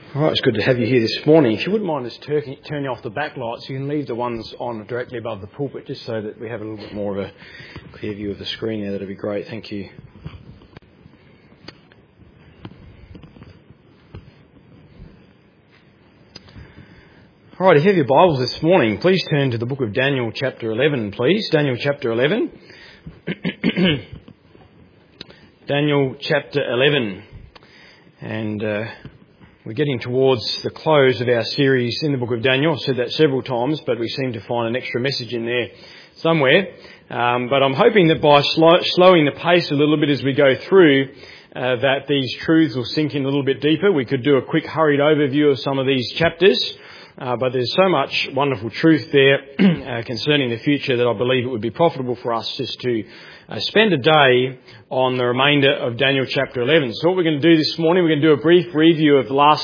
All right, it's good to have you here this morning. If you wouldn't mind just turning off the backlights, you can leave the ones on directly above the pulpit just so that we have a little bit more of a clear view of the screen there. That'd be great. Thank you. All right, if you have your Bibles this morning, please turn to the book of Daniel chapter 11, please. Daniel chapter 11. Daniel chapter 11. And we're getting towards the close of our series in the book of Daniel. I've said that several times, but we seem to find an extra message in there somewhere. But I'm hoping that by slowing the pace a little bit as we go through, that these truths will sink in a little bit deeper. We could do a quick hurried overview of some of these chapters. But there's so much wonderful truth there concerning the future that I believe it would be profitable for us just to spend a day on the remainder of Daniel chapter 11. So what we're going to do this morning, we're going to do a brief review of last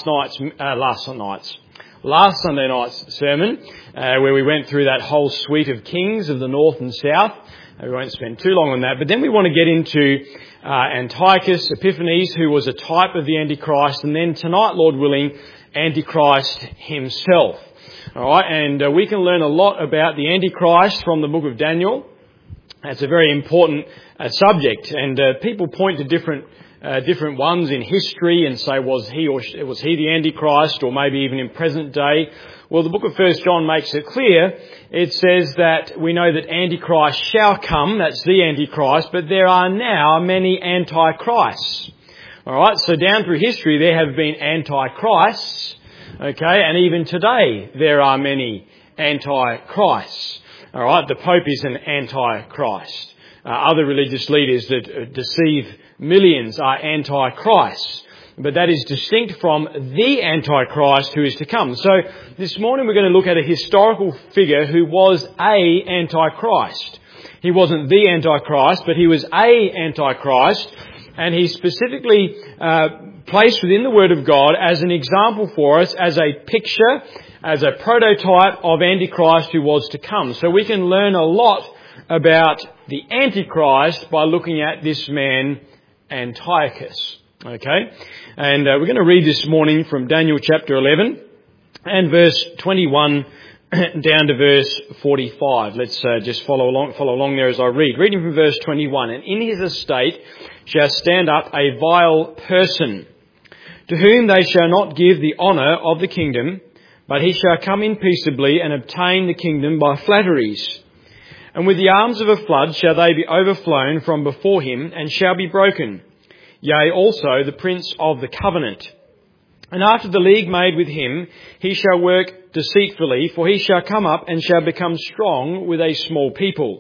Sunday night's sermon, where we went through that whole suite of kings of the north and south. We won't spend too long on that. But then we want to get into Antiochus Epiphanes, who was a type of the Antichrist, and then tonight, Lord willing, Antichrist himself. All right, and we can learn a lot about the Antichrist from the book of Daniel. It's a very important subject, and people point to different ones in history and say, was he the Antichrist, or maybe even in present day? Well, the book of 1 John makes it clear. It says that we know that Antichrist shall come, that's the Antichrist, but there are now many Antichrists. All right, so down through history there have been Antichrists, okay, and even today there are many Antichrists. All right, the Pope is an Antichrist. Other religious leaders that deceive millions are Antichrists. But that is distinct from the Antichrist who is to come. So this morning we're going to look at a historical figure who was a Antichrist. He wasn't the Antichrist, but he was a Antichrist. And he's specifically placed within the Word of God as an example for us, as a picture, as a prototype of Antichrist who was to come. So we can learn a lot about the Antichrist by looking at this man, Antiochus. Okay? And we're going to read this morning from Daniel chapter 11 and verse 21 down to verse 45. Let's just follow along there as I read. Reading from verse 21. And in his estate shall stand up a vile person, to whom they shall not give the honour of the kingdom, but he shall come in peaceably and obtain the kingdom by flatteries. And with the arms of a flood shall they be overflown from before him, and shall be broken. Yea, also the prince of the covenant. And after the league made with him, he shall work deceitfully, for he shall come up and shall become strong with a small people.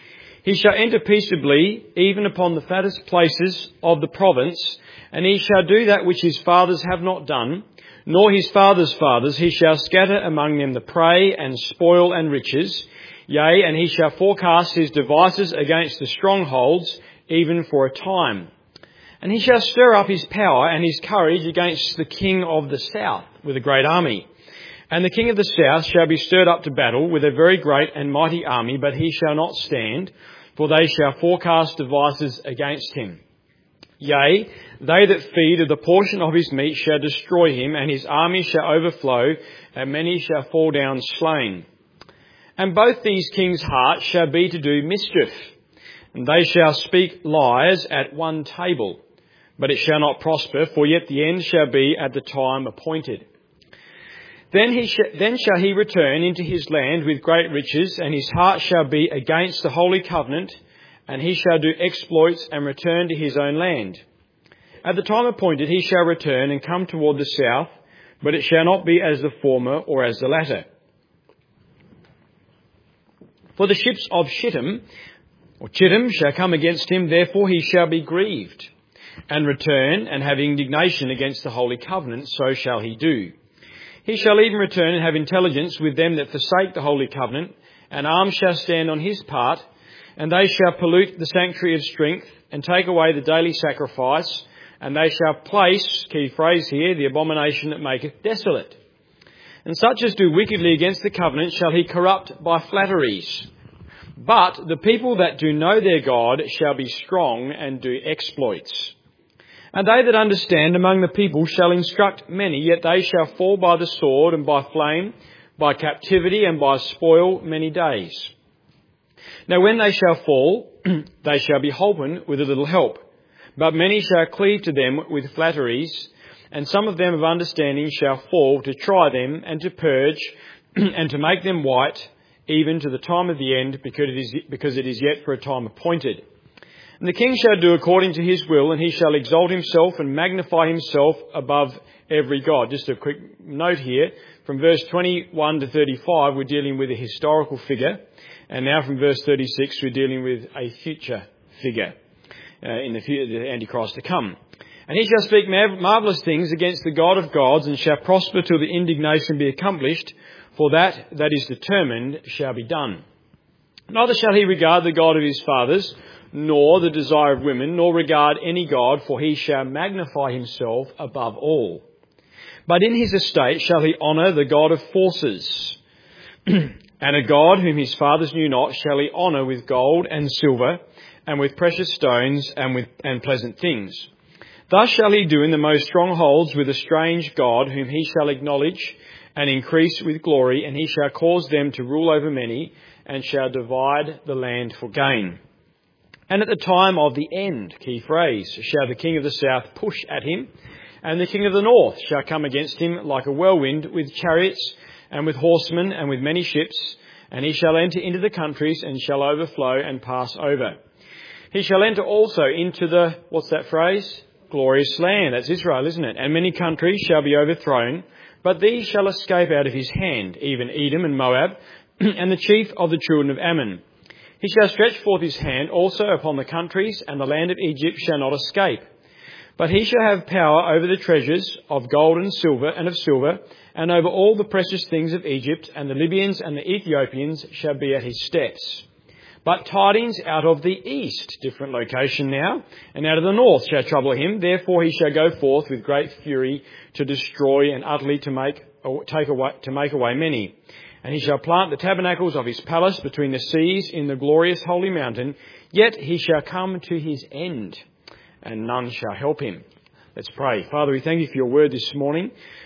He shall enter peaceably, even upon the fattest places of the province, and he shall do that which his fathers have not done, nor his fathers' fathers. He shall scatter among them the prey and spoil and riches. Yea, and he shall forecast his devices against the strongholds, even for a time. And he shall stir up his power and his courage against the king of the south with a great army. And the king of the south shall be stirred up to battle with a very great and mighty army, but he shall not stand, for they shall forecast devices against him. Yea, they that feed of the portion of his meat shall destroy him, and his army shall overflow, and many shall fall down slain. And both these kings' hearts shall be to do mischief, and they shall speak lies at one table. But it shall not prosper, for yet the end shall be at the time appointed. Then shall he return into his land with great riches, and his heart shall be against the holy covenant, and he shall do exploits and return to his own land. At the time appointed he shall return and come toward the south, but it shall not be as the former or as the latter. For the ships of Chittim shall come against him, therefore he shall be grieved, and return and have indignation against the holy covenant, so shall he do. He shall even return and have intelligence with them that forsake the holy covenant, and arms shall stand on his part, and they shall pollute the sanctuary of strength, and take away the daily sacrifice, and they shall place, key phrase here, the abomination that maketh desolate. And such as do wickedly against the covenant shall he corrupt by flatteries. But the people that do know their God shall be strong and do exploits. And they that understand among the people shall instruct many, yet they shall fall by the sword and by flame, by captivity and by spoil many days. Now when they shall fall, they shall be holpen with a little help. But many shall cleave to them with flatteries, and some of them of understanding shall fall to try them and to purge and to make them white, even to the time of the end, because it is yet for a time appointed. And the king shall do according to his will, and he shall exalt himself and magnify himself above every god. Just a quick note here. From verse 21 to 35, we're dealing with a historical figure. And now from verse 36, we're dealing with a future figure in the Antichrist to come. And he shall speak marvellous things against the God of gods, and shall prosper till the indignation be accomplished, for that is determined shall be done. Neither shall he regard the God of his fathers, nor the desire of women, nor regard any god, for he shall magnify himself above all. But in his estate shall he honour the God of forces, and a God whom his fathers knew not shall he honour with gold and silver, and with precious stones, and pleasant things. Thus shall he do in the most strongholds with a strange God, whom he shall acknowledge and increase with glory, and he shall cause them to rule over many, and shall divide the land for gain. And at the time of the end, key phrase, shall the king of the south push at him, and the king of the north shall come against him like a whirlwind, with chariots and with horsemen and with many ships, and he shall enter into the countries and shall overflow and pass over. He shall enter also into the, what's that phrase? Glorious land. That's Israel, isn't it? And many countries shall be overthrown, but these shall escape out of his hand, even Edom and Moab, and the chief of the children of Ammon. He shall stretch forth his hand also upon the countries, and the land of Egypt shall not escape. But he shall have power over the treasures of gold and of silver, and over all the precious things of Egypt, and the Libyans and the Ethiopians shall be at his steps. But tidings out of the east, different location now, and out of the north shall trouble him. Therefore he shall go forth with great fury to destroy and utterly to make away many. And he shall plant the tabernacles of his palace between the seas in the glorious holy mountain. Yet he shall come to his end, and none shall help him. Let's pray. Father, we thank you for your word this morning.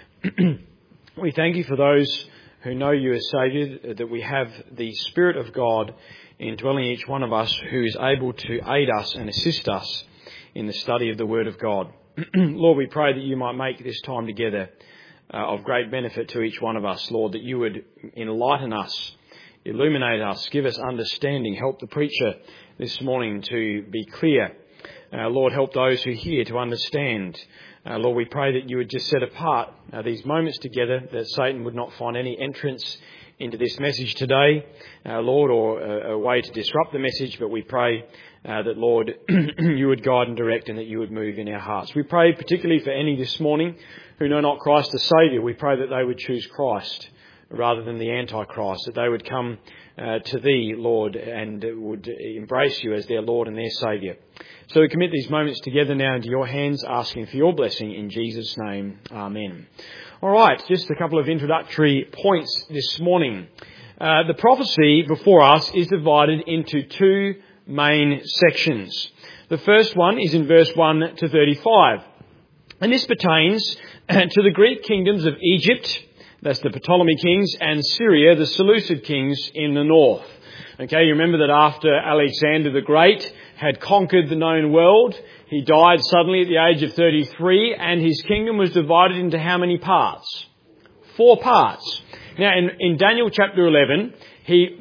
We thank you for those who know you as Saviour, that we have the Spirit of God indwelling each one of us, who is able to aid us and assist us in the study of the Word of God. Lord, we pray that you might make this time together of great benefit to each one of us, Lord, that you would enlighten us, illuminate us, give us understanding, help the preacher this morning to be clear. Lord, help those who hear to understand. Lord, we pray that you would just set apart these moments together, that Satan would not find any entrance into this message today, Lord, or a way to disrupt the message, but we pray that, Lord, you would guide and direct, and that you would move in our hearts. We pray particularly for any this morning who know not Christ as Saviour. We pray that they would choose Christ rather than the Antichrist, that they would come to thee, Lord, and would embrace you as their Lord and their Saviour. So we commit these moments together now into your hands, asking for your blessing in Jesus' name. Amen. All right, just a couple of introductory points this morning. The prophecy before us is divided into two main sections. The first one is in verse 1 to 35. And this pertains to the Greek kingdoms of Egypt, that's the Ptolemy kings, and Syria, the Seleucid kings in the north. Okay, you remember that after Alexander the Great had conquered the known world, he died suddenly at the age of 33, and his kingdom was divided into how many parts? 4 parts. Now, in Daniel chapter 11, he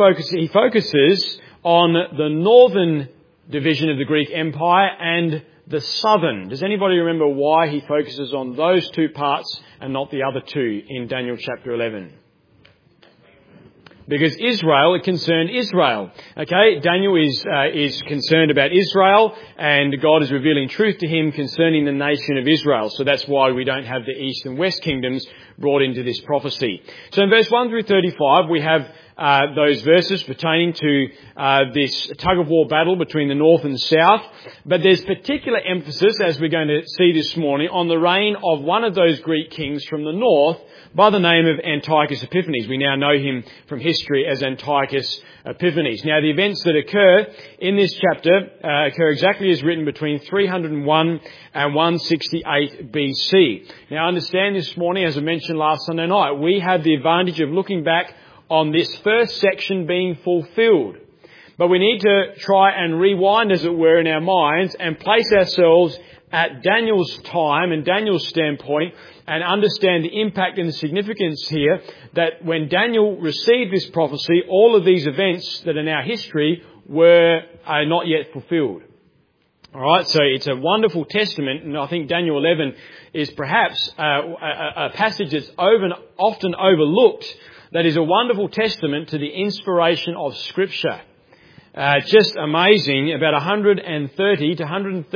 focuses on the northern division of the Greek Empire and the southern. Does anybody remember why he focuses on those 2 parts and not the other 2 in Daniel chapter 11? Because Israel, it concerned Israel. Okay, Daniel is concerned about Israel, and God is revealing truth to him concerning the nation of Israel. So that's why we don't have the east and west kingdoms brought into this prophecy. So in verse 1 through 35, we have those verses pertaining to this tug-of-war battle between the north and south. But there's particular emphasis, as we're going to see this morning, on the reign of one of those Greek kings from the north by the name of Antiochus Epiphanes. We now know him from history as Antiochus Epiphanes. Now, the events that occur in this chapter occur exactly as written between 301 and 168 BC. Now, understand this morning, as I mentioned last Sunday night, we have the advantage of looking back on this first section being fulfilled. But we need to try and rewind, as it were, in our minds and place ourselves at Daniel's time and Daniel's standpoint and understand the impact and the significance here that when Daniel received this prophecy, all of these events that are now history are not yet fulfilled. All right, so it's a wonderful testament, and I think Daniel 11 is perhaps a passage that's often overlooked. That is a wonderful testament to the inspiration of Scripture. Just amazing, about 130 to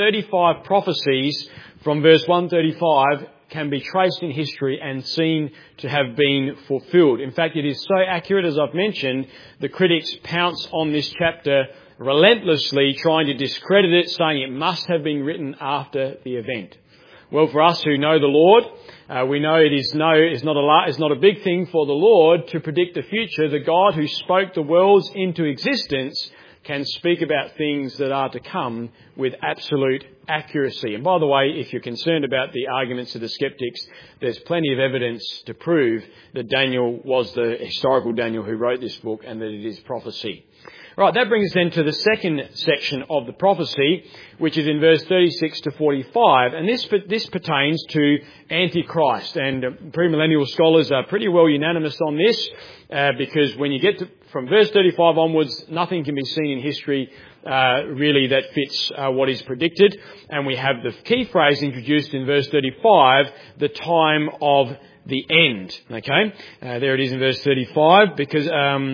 135 prophecies from verse 135 can be traced in history and seen to have been fulfilled. In fact, it is so accurate, as I've mentioned, the critics pounce on this chapter relentlessly, trying to discredit it, saying it must have been written after the event. Well, for us who know the Lord, we know it's not a big thing for the Lord to predict the future. The God who spoke the worlds into existence can speak about things that are to come with absolute accuracy. And by the way, if you're concerned about the arguments of the skeptics, there's plenty of evidence to prove that Daniel was the historical Daniel who wrote this book and that it is prophecy. Right, that brings us then to the second section of the prophecy, which is in verse 36 to 45. And this pertains to Antichrist. And premillennial scholars are pretty well unanimous on this, because when you get from verse 35 onwards, nothing can be seen in history really that fits what is predicted. And we have the key phrase introduced in verse 35, the time of the end. Okay, there it is in verse 35, because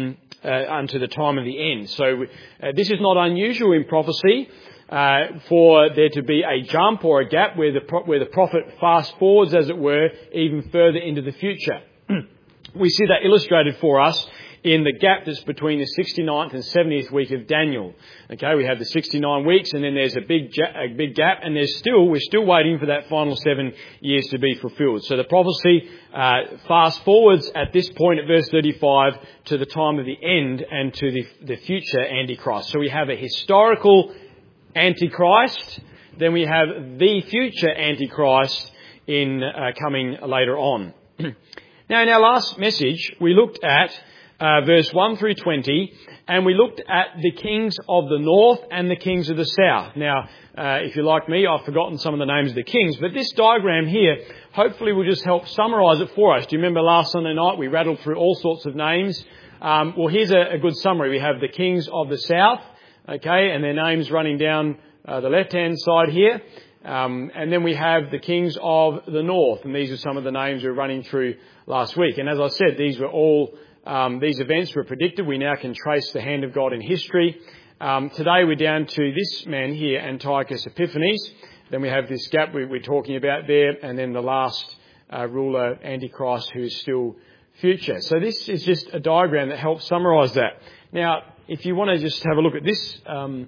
unto the time of the end. So this is not unusual in prophecy for there to be a jump or a gap where the prophet fast forwards, as it were, even further into the future. We see that illustrated for us in the gap that's between the 69th and 70th week of Daniel. Okay, we have the 69 weeks, and then there's a big gap, and we're still waiting for that final 7 years to be fulfilled. So the prophecy fast forwards at this point at verse 35 to the time of the end and to the future Antichrist. So we have a historical Antichrist, then we have the future Antichrist coming later on. Now, in our last message, we looked at verse 1 through 20, and we looked at the kings of the north and the kings of the south. Now, if you're like me, I've forgotten some of the names of the kings, but this diagram here hopefully will just help summarise it for us. Do you remember last Sunday night we rattled through all sorts of names? Well, here's a good summary. We have the kings of the south, okay, and their names running down the left-hand side here. And then we have the kings of the north, and these are some of the names we're running through last week. And as I said, these events were predicted. We now can trace the hand of God in history. Today we're down to this man here, Antiochus Epiphanes. Then we have this gap we're talking about there, and then the last ruler, Antichrist, who is still future. So this is just a diagram that helps summarise that. Now, if you want to just have a look at this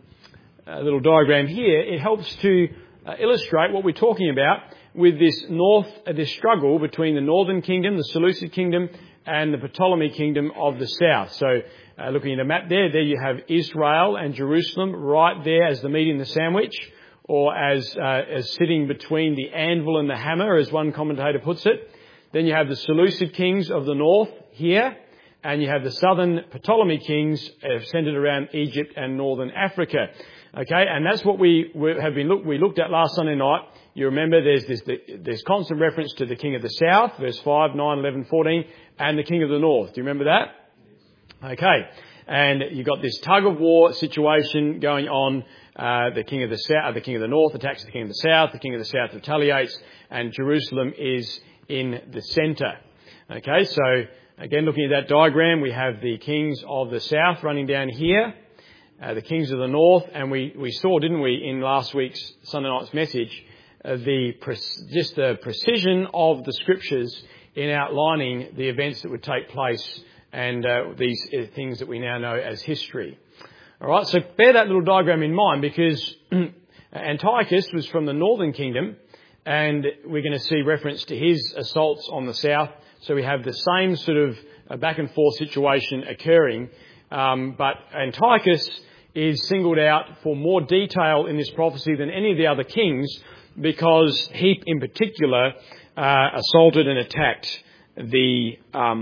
little diagram here, it helps to illustrate what we're talking about with this struggle between the northern kingdom, the Seleucid kingdom, and the Ptolemy kingdom of the south. So looking at a map there you have Israel and Jerusalem right there as the meat in the sandwich, or as sitting between the anvil and the hammer, as one commentator puts it. Then you have the Seleucid kings of the north here, and you have the southern Ptolemy kings centered around Egypt and northern Africa. Okay, and that's what we looked at last Sunday night. You remember there's constant reference to the king of the south, verse 5, 9, 11, 14, and the king of the north. Do you remember that? Okay, and you've got this tug-of-war situation going on. The king of the north attacks the king of the south. The king of the south retaliates, and Jerusalem is in the centre. Okay, so again, looking at that diagram, we have the kings of the south running down here. The kings of the north, and we saw, didn't we, in last week's Sunday night's message, the precision of the scriptures in outlining the events that would take place and these things that we now know as history. All right, so bear that little diagram in mind, because Antiochus was from the northern kingdom, and we're going to see reference to his assaults on the south. So we have the same sort of back and forth situation occurring, but Antiochus is singled out for more detail in this prophecy than any of the other kings, because he in particular assaulted and attacked the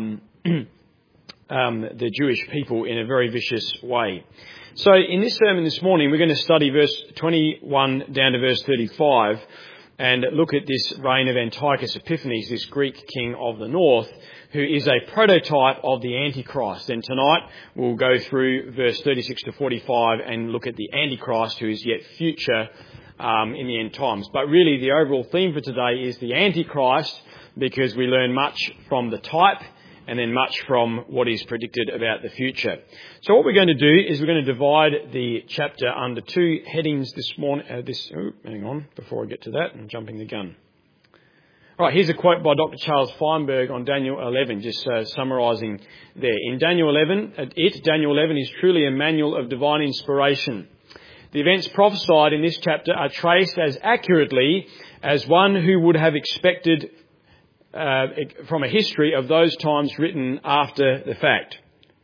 Jewish people in a very vicious way. So in this sermon this morning, we're going to study verse 21 down to verse 35 and look at this reign of Antiochus Epiphanes, this Greek king of the north, who is a prototype of the Antichrist. And tonight we'll go through verse 36 to 45 and look at the Antichrist, who is yet future in the end times. But really the overall theme for today is the Antichrist, because we learn much from the type and then much from what is predicted about the future. So what we're going to do is we're going to divide the chapter under two headings this morning. Hang on, before I get to that, I'm jumping the gun. All right, here's a quote by Dr. Charles Feinberg on Daniel 11, just summarising there. In Daniel 11, Daniel 11 is truly a manual of divine inspiration. The events prophesied in this chapter are traced as accurately as one who would have expected from a history of those times written after the fact.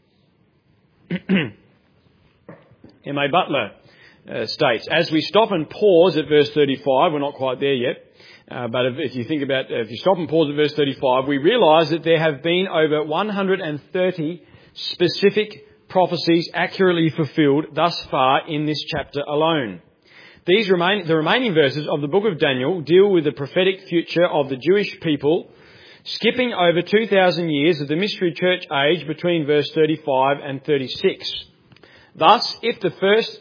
M.A. Butler states, as we stop and pause at verse 35, we're not quite there yet, but if you stop and pause at verse 35, we realise that there have been over 130 specific prophecies accurately fulfilled thus far in this chapter alone. The remaining verses of the book of Daniel deal with the prophetic future of the Jewish people, skipping over 2,000 years of the mystery church age between verse 35 and 36. Thus, if the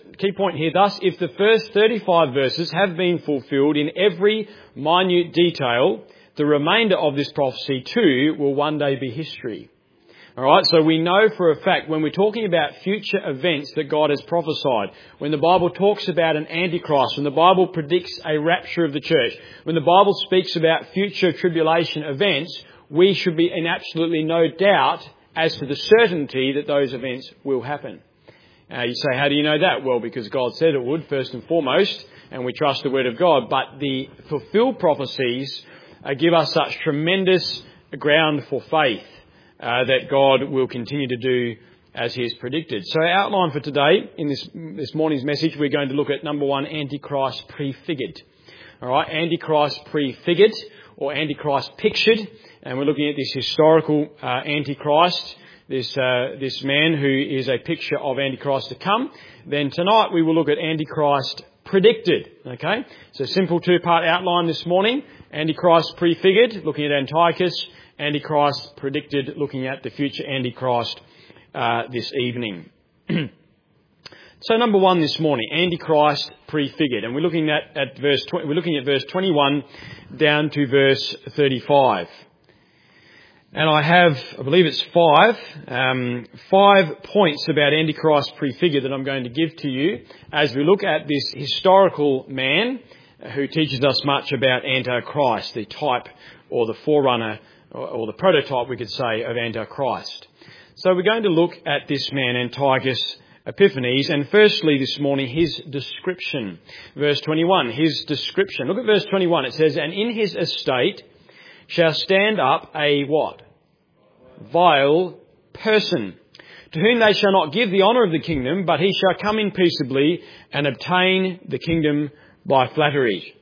first 35 verses have been fulfilled in every minute detail, the remainder of this prophecy too will one day be history. All right, so we know for a fact when we're talking about future events that God has prophesied, when the Bible talks about an Antichrist, when the Bible predicts a rapture of the church, when the Bible speaks about future tribulation events, we should be in absolutely no doubt as to the certainty that those events will happen. You say, how do you know that? Well, because God said it would, first and foremost, and we trust the word of God. But the fulfilled prophecies give us such tremendous ground for faith that God will continue to do as he has predicted. So our outline for today, in this morning's message, we're going to look at number one, Antichrist prefigured. All right, Antichrist prefigured, or Antichrist pictured, and we're looking at this historical Antichrist, this man who is a picture of Antichrist to come. Then tonight we will look at Antichrist predicted. Okay, so simple two-part outline this morning: Antichrist prefigured, looking at Antiochus; Antichrist predicted, looking at the future Antichrist this evening. So number one this morning, Antichrist prefigured, and we're looking at verse 21 down to verse 35. And I believe it's five points about Antichrist prefigured that I'm going to give to you as we look at this historical man who teaches us much about Antichrist, the type or the forerunner or the prototype, we could say, of Antichrist. So we're going to look at this man, Antiochus Epiphanes, and firstly this morning, his description. Verse 21, his description. Look at verse 21. It says, and in his estate shall stand up a what? Vile person, to whom they shall not give the honour of the kingdom, but he shall come in peaceably and obtain the kingdom by flattery.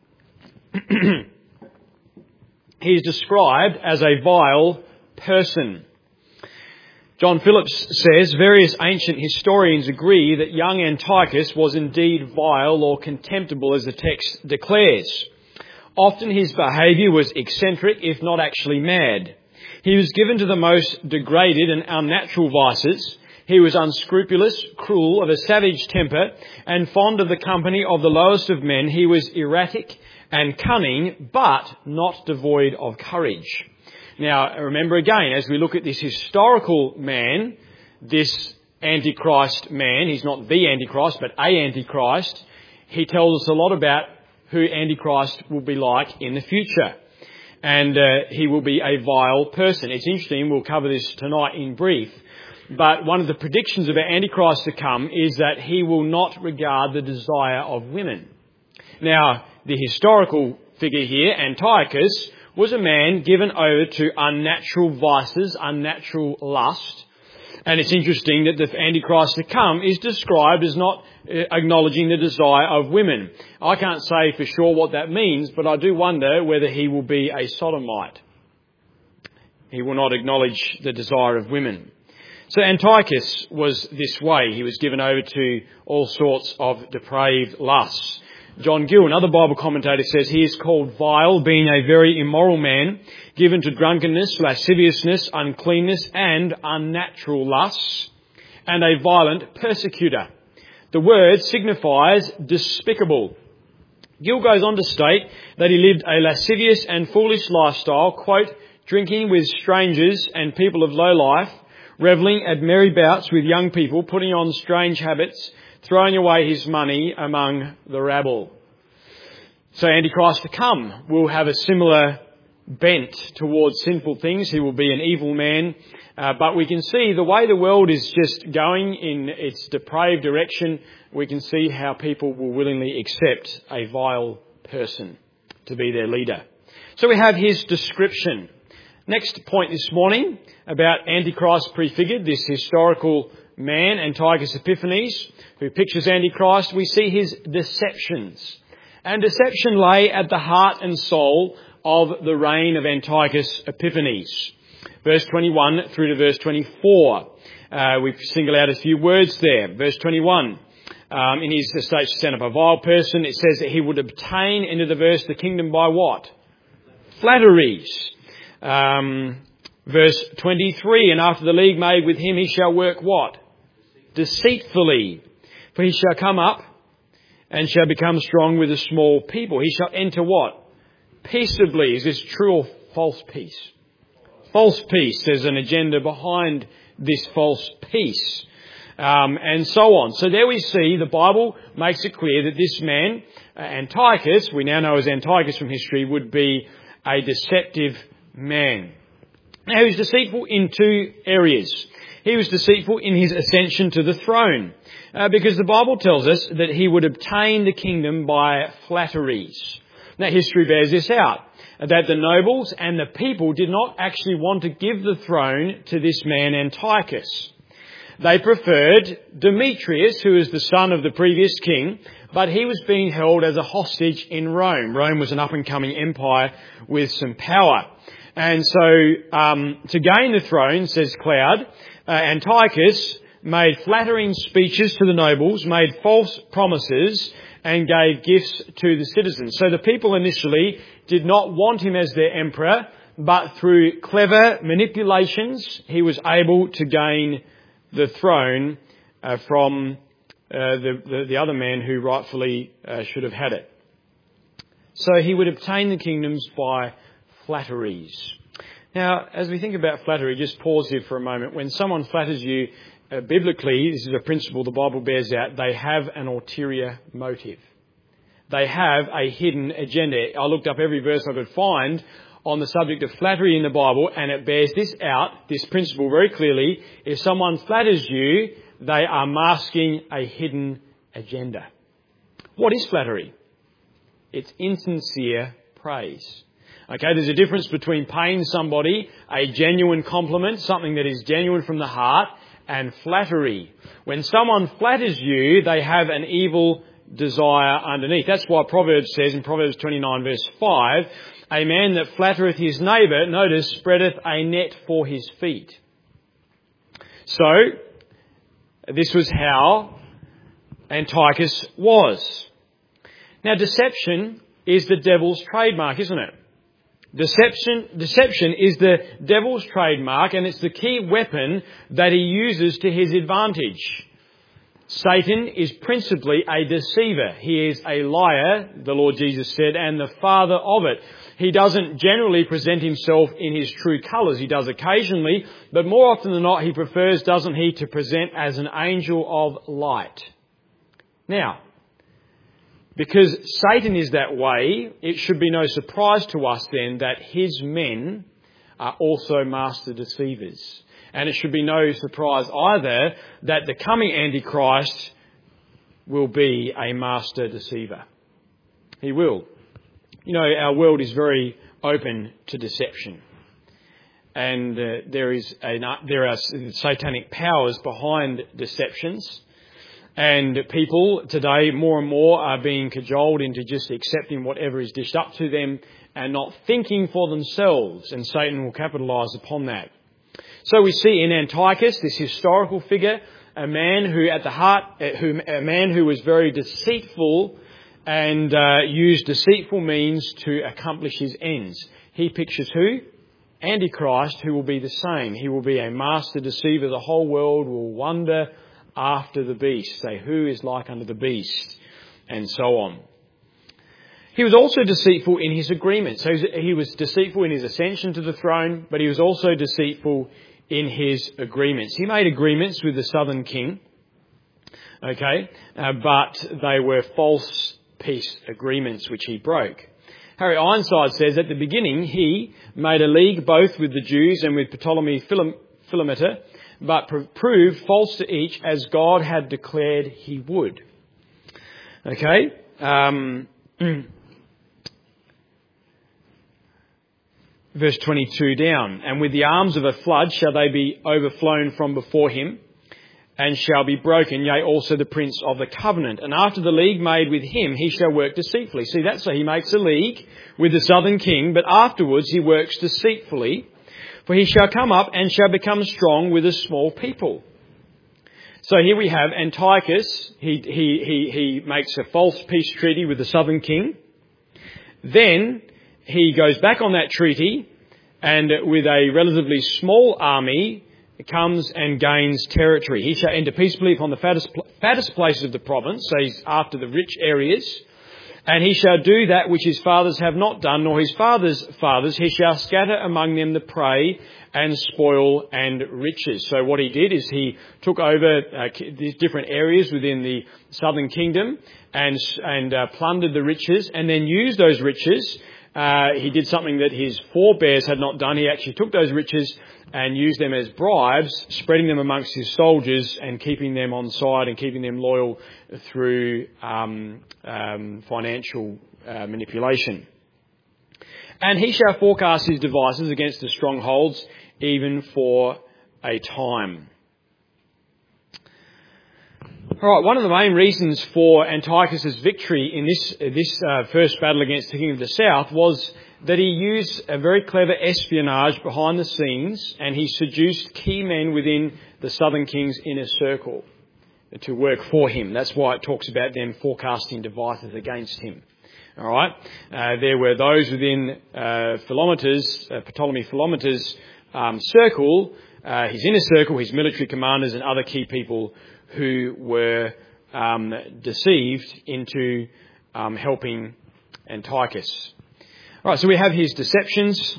He is described as a vile person. John Phillips says, various ancient historians agree that young Antiochus was indeed vile or contemptible, as the text declares. Often his behaviour was eccentric, if not actually mad. He was given to the most degraded and unnatural vices. He was unscrupulous, cruel, of a savage temper, and fond of the company of the lowest of men. He was erratic and cunning, but not devoid of courage. Now, remember again, as we look at this historical man, this Antichrist man, he's not the Antichrist, but a Antichrist, he tells us a lot about who Antichrist will be like in the future. and he will be a vile person. It's interesting, we'll cover this tonight in brief, but one of the predictions about Antichrist to come is that he will not regard the desire of women. Now, the historical figure here, Antiochus, was a man given over to unnatural vices, unnatural lust. And it's interesting that the Antichrist to come is described as not acknowledging the desire of women. I can't say for sure what that means, but I do wonder whether he will be a sodomite. He will not acknowledge the desire of women. So Antiochus was this way. He was given over to all sorts of depraved lusts. John Gill, another Bible commentator, says he is called vile, being a very immoral man, given to drunkenness, lasciviousness, uncleanness, and unnatural lusts, and a violent persecutor. The word signifies despicable. Gill goes on to state that he lived a lascivious and foolish lifestyle, quote, drinking with strangers and people of low life, revelling at merry bouts with young people, putting on strange habits, throwing away his money among the rabble. So Antichrist to come will have a similar bent towards sinful things. He will be an evil man. But we can see the way the world is just going in its depraved direction, we can see how people will willingly accept a vile person to be their leader. So we have his description. Next point this morning about Antichrist prefigured, this historical man, Antiochus Epiphanes, who pictures Antichrist. We see his deceptions. And deception lay at the heart and soul of the reign of Antiochus Epiphanes. Verse 21 through to verse 24. We've singled out a few words there. Verse 21. In his estate to stand up a vile person, it says that he would obtain, into the verse, the kingdom by what? Flatteries. Verse 23, and after the league made with him, he shall work what? Deceitfully. For he shall come up and shall become strong with a small people. He shall enter what? Peaceably. Is this true or false peace? False peace. There's an agenda behind this false peace. And so on. So there we see the Bible makes it clear that this man, Antiochus, we now know as Antiochus from history, would be a deceptive man. Now, he was deceitful in two areas. He was deceitful in his ascension to the throne, because the Bible tells us that he would obtain the kingdom by flatteries. Now, history bears this out, that the nobles and the people did not actually want to give the throne to this man Antiochus. They preferred Demetrius, who is the son of the previous king, but he was being held as a hostage in Rome. Rome was an up-and-coming empire with some power. And so, to gain the throne, says Cloud, Antiochus made flattering speeches to the nobles, made false promises, and gave gifts to the citizens. So the people initially did not want him as their emperor, but through clever manipulations, he was able to gain the throne from the other man who rightfully should have had it. So he would obtain the kingdoms by flatteries. Now, as we think about flattery, just pause here for a moment. When someone flatters you, biblically, this is a principle the Bible bears out, they have an ulterior motive. They have a hidden agenda. I looked up every verse I could find on the subject of flattery in the Bible, and it bears this out, this principle very clearly. If someone flatters you, they are masking a hidden agenda. What is flattery? It's insincere praise. Okay, there's a difference between paying somebody a genuine compliment, something that is genuine from the heart, and flattery. When someone flatters you, they have an evil desire underneath. That's why Proverbs says in Proverbs 29 verse 5, a man that flattereth his neighbour, notice, spreadeth a net for his feet. So, this was how Antiochus was. Now, deception is the devil's trademark, isn't it? Deception is the devil's trademark, and it's the key weapon that he uses to his advantage. Satan is principally a deceiver. He is a liar, the Lord Jesus said, and the father of it. He doesn't generally present himself in his true colours. He does occasionally, but more often than not, he prefers, doesn't he, to present as an angel of light. Now, Because Satan is that way, it should be no surprise to us then that his men are also master deceivers. And it should be no surprise either that the coming Antichrist will be a master deceiver. He will. You know, our world is very open to deception. And there are satanic powers behind deceptions. And people today more and more are being cajoled into just accepting whatever is dished up to them and not thinking for themselves. And Satan will capitalise upon that. So we see in Antiochus, this historical figure, a man who was very deceitful and used deceitful means to accomplish his ends. He pictures who? Antichrist, who will be the same. He will be a master deceiver. The whole world will wonder after the beast. Say, who is like unto the beast? And so on. He was also deceitful in his agreements. So he was deceitful in his ascension to the throne, but he was also deceitful in his agreements. He made agreements with the southern king, but they were false peace agreements which he broke. Harry Ironside says at the beginning he made a league both with the Jews and with Ptolemy Philometor, but proved false to each as God had declared he would. Verse 22 down. And with the arms of a flood shall they be overflown from before him, and shall be broken, yea, also the prince of the covenant. And after the league made with him, he shall work deceitfully. See, that's so he makes a league with the southern king, but afterwards he works deceitfully. For he shall come up and shall become strong with a small people. So here we have Antiochus. He makes a false peace treaty with the southern king. Then he goes back on that treaty and with a relatively small army comes and gains territory. He shall enter peaceably upon the fattest places of the province. So he's after the rich areas. And he shall do that which his fathers have not done, nor his fathers' fathers. He shall scatter among them the prey and spoil and riches. So what he did is he took over these different areas within the southern kingdom and plundered the riches and then used those riches. He did something that his forebears had not done. He actually took those riches and used them as bribes, spreading them amongst his soldiers and keeping them on side and keeping them loyal through financial manipulation. And he shall forecast his devices against the strongholds, even for a time. All right, one of the main reasons for Antiochus' victory in this first battle against the king of the south was that he used a very clever espionage behind the scenes, and he seduced key men within the southern king's inner circle to work for him. That's why it talks about them forecasting devices against him. All right, there were those within Ptolemy Philometor's circle, his inner circle, his military commanders, and other key people who were deceived into helping Antiochus. All right, so we have his deceptions.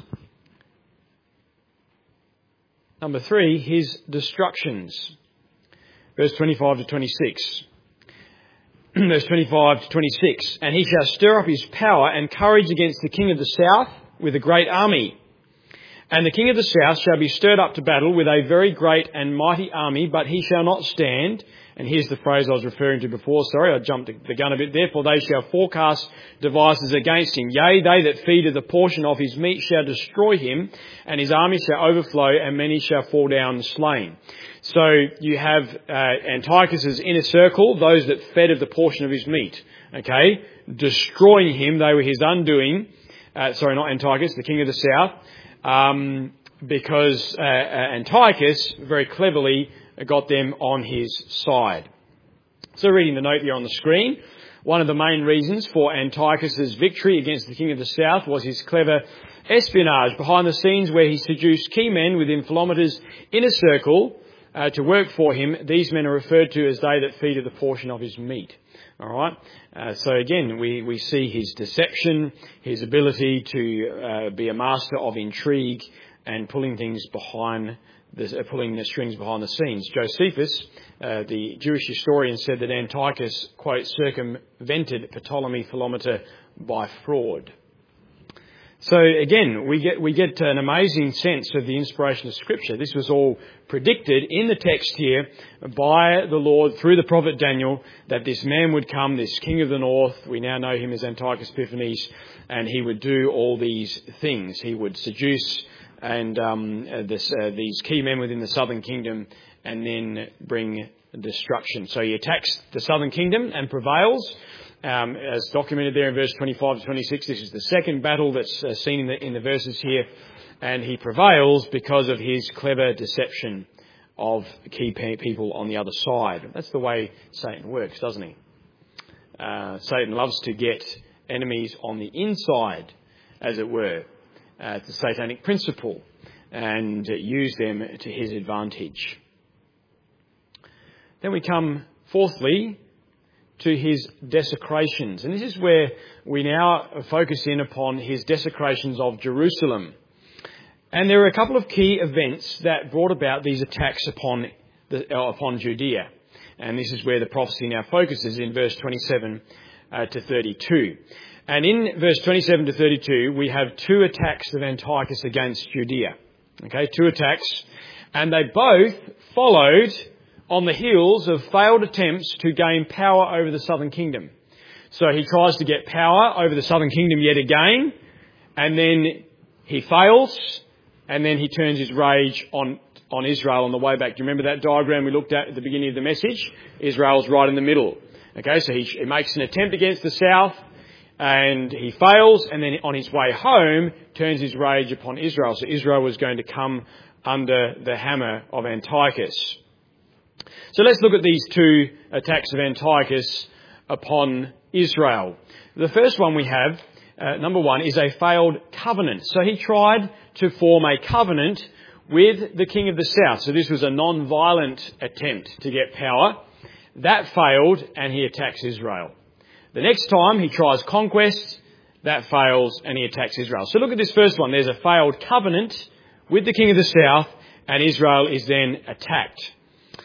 Number 3, his destructions. Verse 25 to 26. Verse 25 to 26. And he shall stir up his power and courage against the king of the south with a great army. And the king of the south shall be stirred up to battle with a very great and mighty army, but he shall not stand. And here's the phrase I was referring to before. Sorry, I jumped the gun a bit there. For they shall forecast devices against him. Yea, they that feed of the portion of his meat shall destroy him, and his army shall overflow, and many shall fall down slain. So you have Antiochus' inner circle, those that fed of the portion of his meat. Okay, destroying him. They were his undoing. Sorry, not Antiochus, the king of the south. Because Antiochus very cleverly got them on his side. So reading the note here on the screen, one of the main reasons for Antiochus' victory against the king of the south was his clever espionage behind the scenes, where he seduced key men within Philometor's inner circle to work for him. These men are referred to as they that feed of the portion of his meat. All right. So again, we see his deception, his ability to be a master of intrigue and pulling things behind pulling the strings behind the scenes. Josephus, the Jewish historian, said that Antiochus, quote, circumvented Ptolemy Philometor by fraud. So again, we get an amazing sense of the inspiration of Scripture. This was all predicted in the text here by the Lord through the prophet Daniel, that this man would come, this king of the north. We now know him as Antiochus Epiphanes, and he would do all these things. He would seduce these key men within the southern kingdom and then bring destruction. So he attacks the southern kingdom and prevails. As documented there in verse 25 to 26, this is the second battle that's seen in the verses here, and he prevails because of his clever deception of key people on the other side. That's the way Satan works, doesn't he? Satan loves to get enemies on the inside, as it were. It's a satanic principle, and use them to his advantage. Then we come, fourthly, to his desecrations. And this is where we now focus in upon his desecrations of Jerusalem. And there are a couple of key events that brought about these attacks upon Judea. And this is where the prophecy now focuses in verse 27 to 32. And in verse 27 to 32, we have two attacks of Antiochus against Judea. Okay, two attacks. And they both followed on the heels of failed attempts to gain power over the southern kingdom. So he tries to get power over the southern kingdom yet again, and then he fails, and then he turns his rage on Israel on the way back. Do you remember that diagram we looked at the beginning of the message? Israel's right in the middle. Okay, so he makes an attempt against the south, and he fails, and then on his way home, turns his rage upon Israel. So Israel was going to come under the hammer of Antiochus. So let's look at these two attacks of Antiochus upon Israel. The first one we have, number one, is a failed covenant. So he tried to form a covenant with the king of the south. So this was a non-violent attempt to get power. That failed, and he attacks Israel. The next time he tries conquest, that fails, and he attacks Israel. So look at this first one. There's a failed covenant with the king of the south, and Israel is then attacked.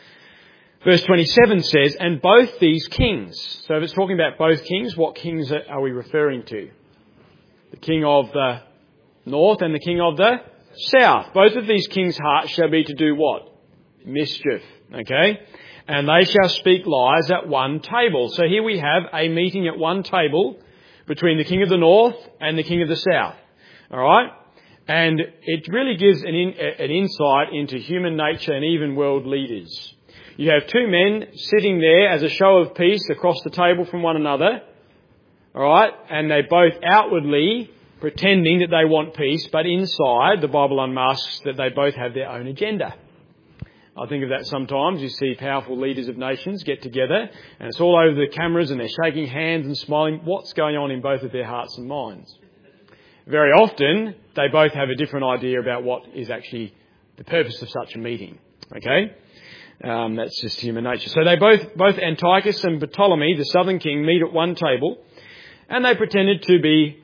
Verse 27 says, and both these kings. So if it's talking about both kings, what kings are we referring to? The king of the north and the king of the south. Both of these kings' hearts shall be to do what? Mischief. Okay? And they shall speak lies at one table. So here we have a meeting at one table between the king of the north and the king of the south. All right? And it really gives an insight into human nature and even world leaders. You have two men sitting there as a show of peace across the table from one another. All right? And they both outwardly pretending that they want peace, but inside the Bible unmasks that they both have their own agenda. I think of that sometimes. You see powerful leaders of nations get together and it's all over the cameras and they're shaking hands and smiling. What's going on in both of their hearts and minds? Very often, they both have a different idea about what is actually the purpose of such a meeting. Okay? That's just human nature. So they both Antiochus and Ptolemy, the southern king, meet at one table and they pretended to be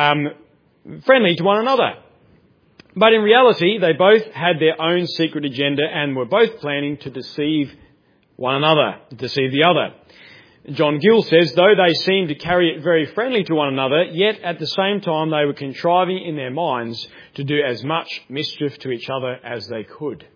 friendly to one another. But in reality, they both had their own secret agenda and were both planning to deceive one another, to deceive the other. John Gill says, though they seemed to carry it very friendly to one another, yet at the same time they were contriving in their minds to do as much mischief to each other as they could.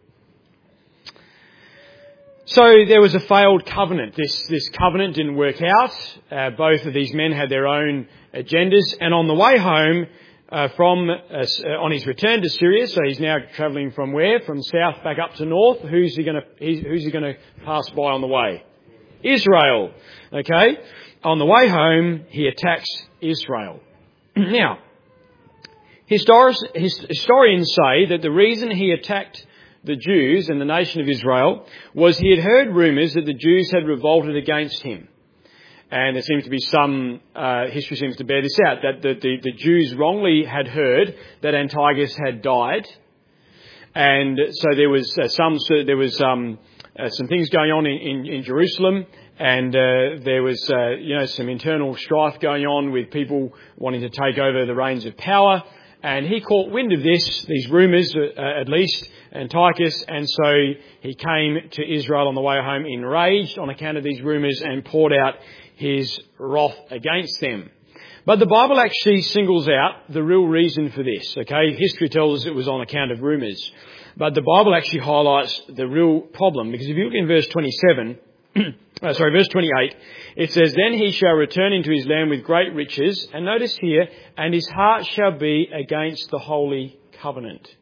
So there was a failed covenant. This covenant didn't work out. Both of these men had their own agendas. And on the way home, on his return to Syria, so he's now travelling from where? From south back up to north. Who's he going to pass by on the way? Israel. Okay? On the way home, he attacks Israel. Now, historians say that the reason he attacked the Jews and the nation of Israel was he had heard rumours that the Jews had revolted against him. And there seems to be history seems to bear this out, that the Jews wrongly had heard that Antiochus had died. And so there was some things going on in Jerusalem, and there was some internal strife going on with people wanting to take over the reins of power. And he caught wind of these rumours, at least, Antiochus, and so he came to Israel on the way home enraged on account of these rumours and poured out his wrath against them. But the Bible actually singles out the real reason for this, okay? History tells us it was on account of rumours. But the Bible actually highlights the real problem, because if you look in verse 28, it says, "Then he shall return into his land with great riches," and notice here, "and his heart shall be against the holy covenant."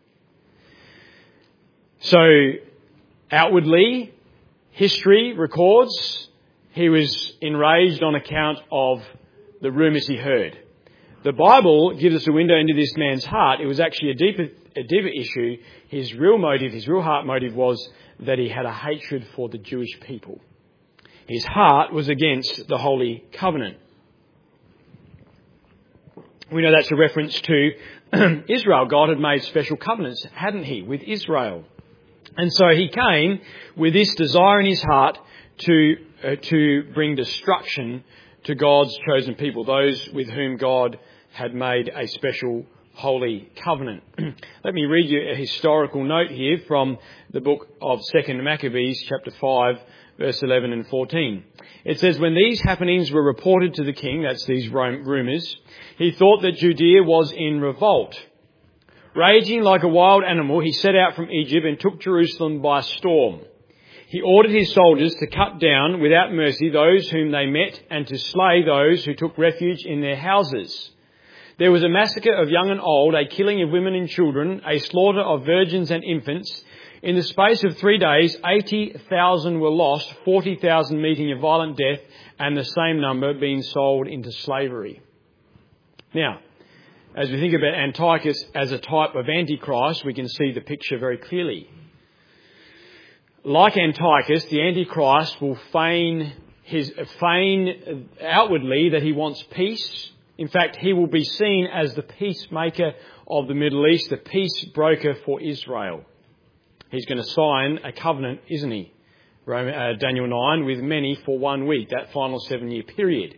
So, outwardly, history records he was enraged on account of the rumours he heard. The Bible gives us a window into this man's heart. It was actually a deeper issue. His real heart motive was that he had a hatred for the Jewish people. His heart was against the Holy Covenant. We know that's a reference to Israel. God had made special covenants, hadn't he, with Israel? And so he came with this desire in his heart to bring destruction to God's chosen people, those with whom God had made a special holy covenant. Let me read you a historical note here from the book of 2 Maccabees, chapter 5, verse 11 and 14. It says, "When these happenings were reported to the king," that's these rumours, "he thought that Judea was in revolt. Raging like a wild animal, he set out from Egypt and took Jerusalem by storm. He ordered his soldiers to cut down without mercy those whom they met and to slay those who took refuge in their houses. There was a massacre of young and old, a killing of women and children, a slaughter of virgins and infants. In the space of 3 days, 80,000 were lost, 40,000 meeting a violent death, and the same number being sold into slavery." Now, as we think about Antiochus as a type of Antichrist, we can see the picture very clearly. Like Antiochus, the Antichrist will feign outwardly that he wants peace. In fact, he will be seen as the peacemaker of the Middle East, the peace broker for Israel. He's going to sign a covenant, isn't he? Daniel 9, with many for 1 week, that final 7-year period.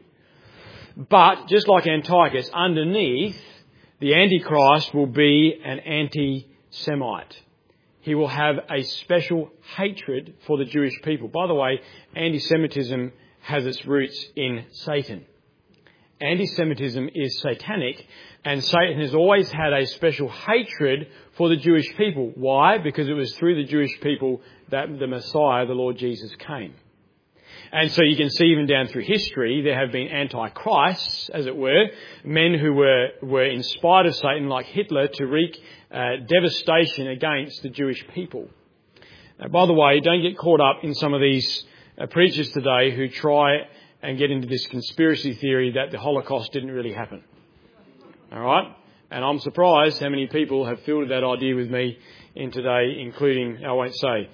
But just like Antiochus, underneath, the Antichrist will be an anti-Semite. He will have a special hatred for the Jewish people. By the way, anti-Semitism has its roots in Satan. Anti-Semitism is satanic, and Satan has always had a special hatred for the Jewish people. Why? Because it was through the Jewish people that the Messiah, the Lord Jesus, came. And so you can see even down through history, there have been antichrists, as it were, men who were inspired of Satan, like Hitler, to wreak devastation against the Jewish people. Now, by the way, don't get caught up in some of these preachers today who try and get into this conspiracy theory that the Holocaust didn't really happen. All right? And I'm surprised how many people have fielded that idea with me in today, including, I won't say.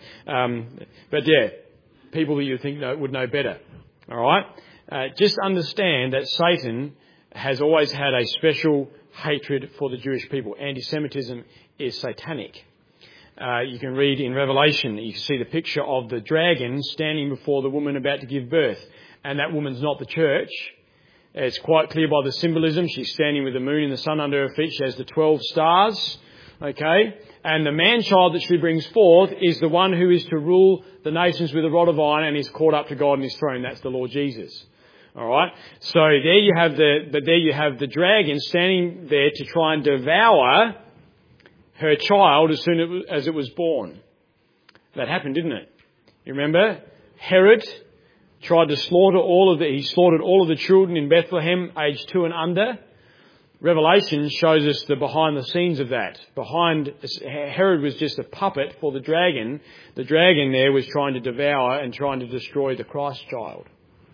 But yeah, people that you think would know better. All right? Just understand that Satan has always had a special hatred for the Jewish people. Anti-Semitism is satanic. You can read in Revelation, you see the picture of the dragon standing before the woman about to give birth. And that woman's not the church. It's quite clear by the symbolism. She's standing with the moon and the sun under her feet. She has the 12 stars. Okay? And the man-child that she brings forth is the one who is to rule the nations with a rod of iron and is caught up to God in his throne. That's the Lord Jesus. All right? So there you have the dragon standing there to try and devour her child as soon as it was born. That happened, didn't it? You remember? Herod tried to slaughtered all of the children in Bethlehem, aged 2 and under. Revelation shows us the behind the scenes of that. Herod was just a puppet for the dragon. The dragon there was trying to devour and trying to destroy the Christ child.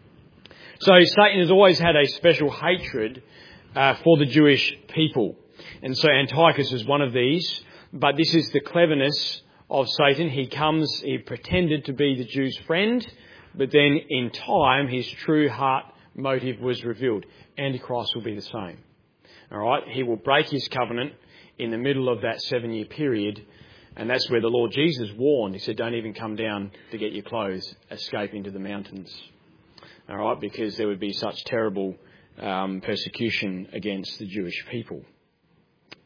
So Satan has always had a special hatred for the Jewish people. And so Antiochus is one of these. But this is the cleverness of Satan. He pretended to be the Jews' friend. But then in time, his true heart motive was revealed. Antichrist will be the same. All right? He will break his covenant in the middle of that 7-year period. And that's where the Lord Jesus warned. He said, don't even come down to get your clothes. Escape into the mountains. All right? Because there would be such terrible persecution against the Jewish people.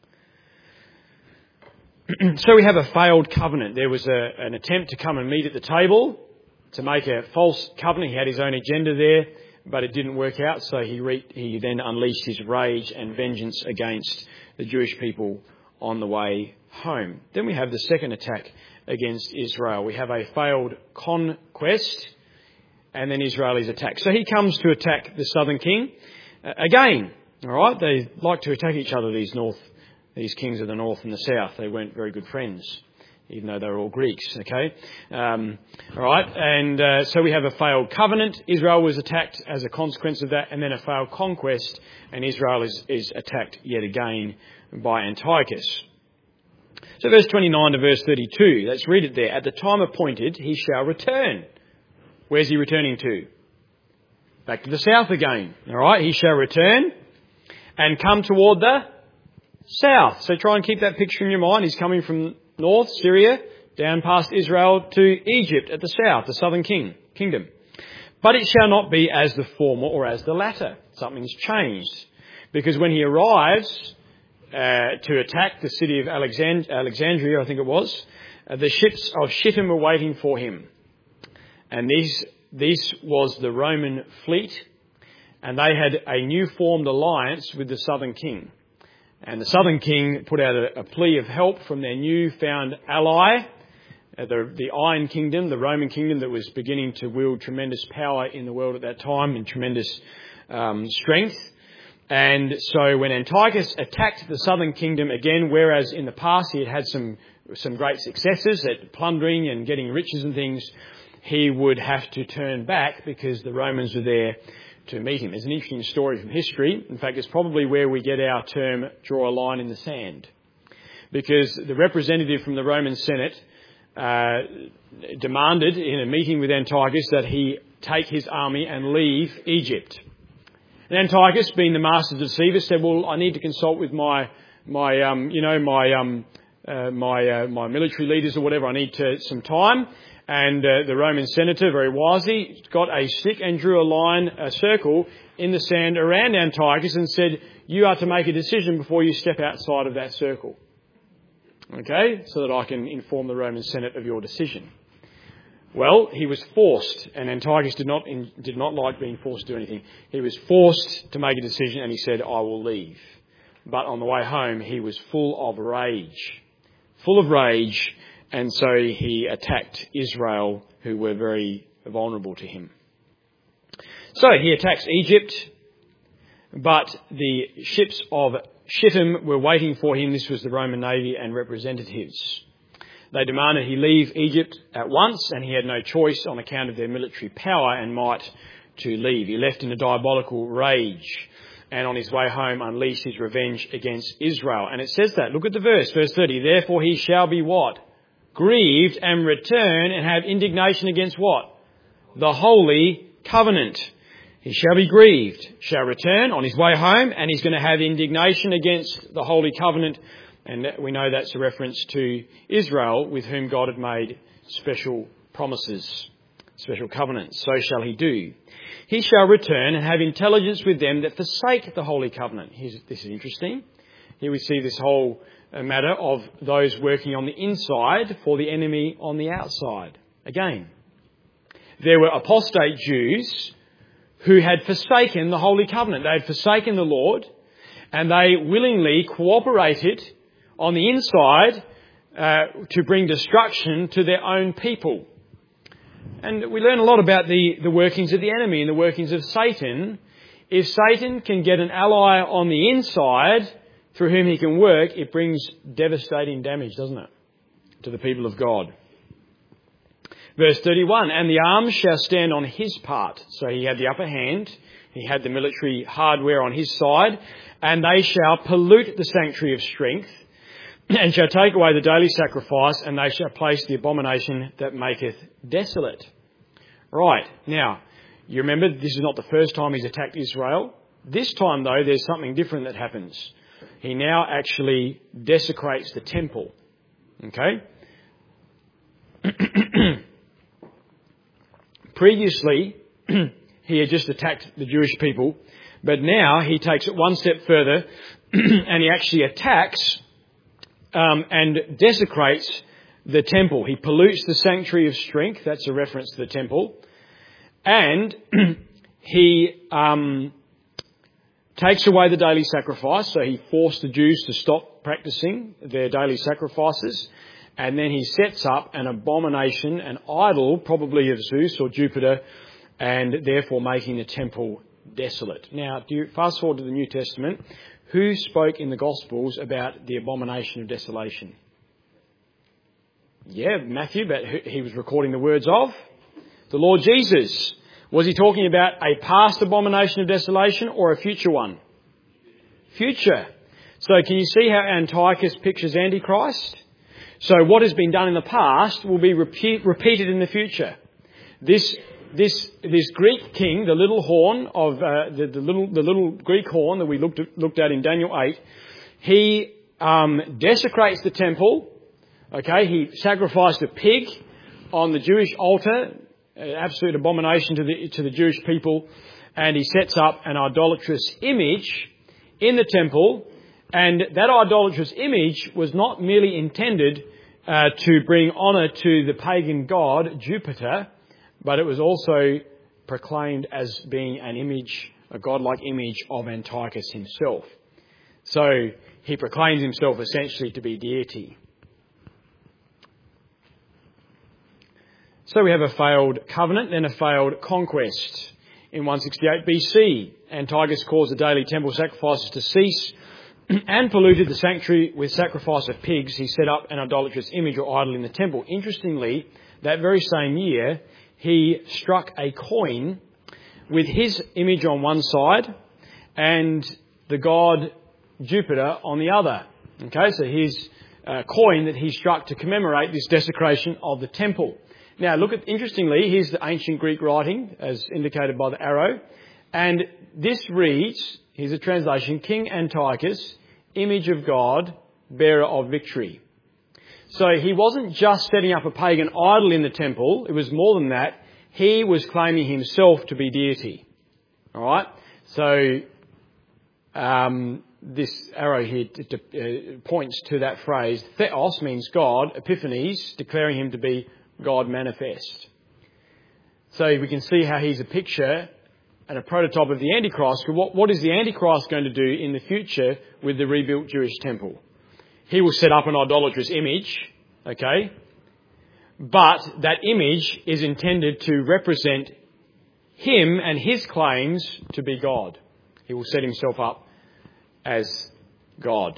So we have a failed covenant. There was an attempt to come and meet at the table to make a false covenant. He had his own agenda there, but it didn't work out. So he then unleashed his rage and vengeance against the Jewish people on the way home. Then we have the second attack against Israel. We have a failed conquest, and then Israel is attacked. So he comes to attack the southern king again. All right, they like to attack each other, these kings of the north and the south. They weren't very good friends, even though they were all Greeks, okay? All right, and so we have a failed covenant. Israel was attacked as a consequence of that, and then a failed conquest, and Israel is attacked yet again by Antiochus. So verse 29 to verse 32, let's read it there. At the time appointed, he shall return. Where's he returning to? Back to the south again. All right, he shall return and come toward the south. So try and keep that picture in your mind. He's coming from north, Syria, down past Israel to Egypt at the south, the southern kingdom. But it shall not be as the former or as the latter. Something's changed. Because when he arrives to attack the city of Alexandria, I think it was, the ships of Shittim were waiting for him. And this was the Roman fleet, and they had a new formed alliance with the southern king. And the southern king put out a plea of help from their newfound ally, the Iron Kingdom, the Roman kingdom that was beginning to wield tremendous power in the world at that time and tremendous strength. And so when Antiochus attacked the southern kingdom again, whereas in the past he had some great successes at plundering and getting riches and things, he would have to turn back because the Romans were there to meet him. There's an interesting story from history. In fact, it's probably where we get our term, draw a line in the sand. Because the representative from the Roman Senate demanded in a meeting with Antiochus that he take his army and leave Egypt. And Antiochus, being the master deceiver, said, well, I need to consult with my military leaders or whatever. I need some time. And the Roman senator, very wisely, got a stick and drew a circle in the sand around Antiochus and said, you are to make a decision before you step outside of that circle. Okay? So that I can inform the Roman Senate of your decision. Well, he was forced, and Antiochus did not like being forced to do anything. He was forced to make a decision, and he said, I will leave. But on the way home, he was full of rage. And so he attacked Israel, who were very vulnerable to him. So he attacks Egypt, but the ships of Shittim were waiting for him. This was the Roman Navy and representatives. They demanded he leave Egypt at once, and he had no choice on account of their military power and might to leave. He left in a diabolical rage, and on his way home unleashed his revenge against Israel. And it says that. Look at the verse 30. Therefore he shall be what? Grieved and return and have indignation against what? The holy covenant. He shall be grieved, shall return on his way home, and he's going to have indignation against the holy covenant. And we know that's a reference to Israel, with whom God had made special promises, special covenants. So shall he do. He shall return and have intelligence with them that forsake the holy covenant. This is interesting. Here we see this whole matter of those working on the inside for the enemy on the outside. Again, there were apostate Jews who had forsaken the holy covenant. They had forsaken the Lord, and they willingly cooperated on the inside to bring destruction to their own people. And we learn a lot about the workings of the enemy and the workings of Satan. If Satan can get an ally on the inside through whom he can work, it brings devastating damage, doesn't it, to the people of God. Verse 31, and the arms shall stand on his part. So he had the upper hand. He had the military hardware on his side. And they shall pollute the sanctuary of strength, and shall take away the daily sacrifice, and they shall place the abomination that maketh desolate. Right, now, you remember this is not the first time he's attacked Israel. This time, though, there's something different that happens. He now actually desecrates the temple. Okay? Previously, he had just attacked the Jewish people, but now he takes it one step further and he actually attacks and desecrates the temple. He pollutes the sanctuary of strength. That's a reference to the temple. And he takes away the daily sacrifice. So he forced the Jews to stop practicing their daily sacrifices. And then he sets up an abomination, an idol, probably of Zeus or Jupiter, and therefore making the temple desolate. Now, do you fast forward to the New Testament? Who spoke in the Gospels about the abomination of desolation? Yeah, Matthew, but he was recording the words of the Lord Jesus. Was he talking about a past abomination of desolation or a future one? Future. So can you see how Antiochus pictures Antichrist? So what has been done in the past will be repeated in the future. This Greek king, the little horn of the little Greek horn that we looked at in Daniel 8, he desecrates the temple. Okay, he sacrificed a pig on the Jewish altar, absolute abomination to the Jewish people, and he sets up an idolatrous image in the temple. And that idolatrous image was not merely intended to bring honour to the pagan god Jupiter, but it was also proclaimed as being an image, a godlike image of Antiochus himself. So he proclaims himself essentially to be deity. So we have a failed covenant, then a failed conquest. In 168 BC, Antiochus caused the daily temple sacrifices to cease and polluted the sanctuary with sacrifice of pigs. He set up an idolatrous image or idol in the temple. Interestingly, that very same year, he struck a coin with his image on one side and the god Jupiter on the other. Okay, so his coin that he struck to commemorate this desecration of the temple. Now, interestingly, here's the ancient Greek writing, as indicated by the arrow. And this reads, here's a translation, King Antiochus, image of God, bearer of victory. So he wasn't just setting up a pagan idol in the temple. It was more than that. He was claiming himself to be deity. All right? So this arrow here points to that phrase. Theos means God. Epiphanes, declaring him to be God manifest. So we can see how he's a picture and a prototype of the Antichrist. What is the Antichrist going to do in the future with the rebuilt Jewish temple? He will set up an idolatrous image, okay? But that image is intended to represent him and his claims to be God. He will set himself up as God.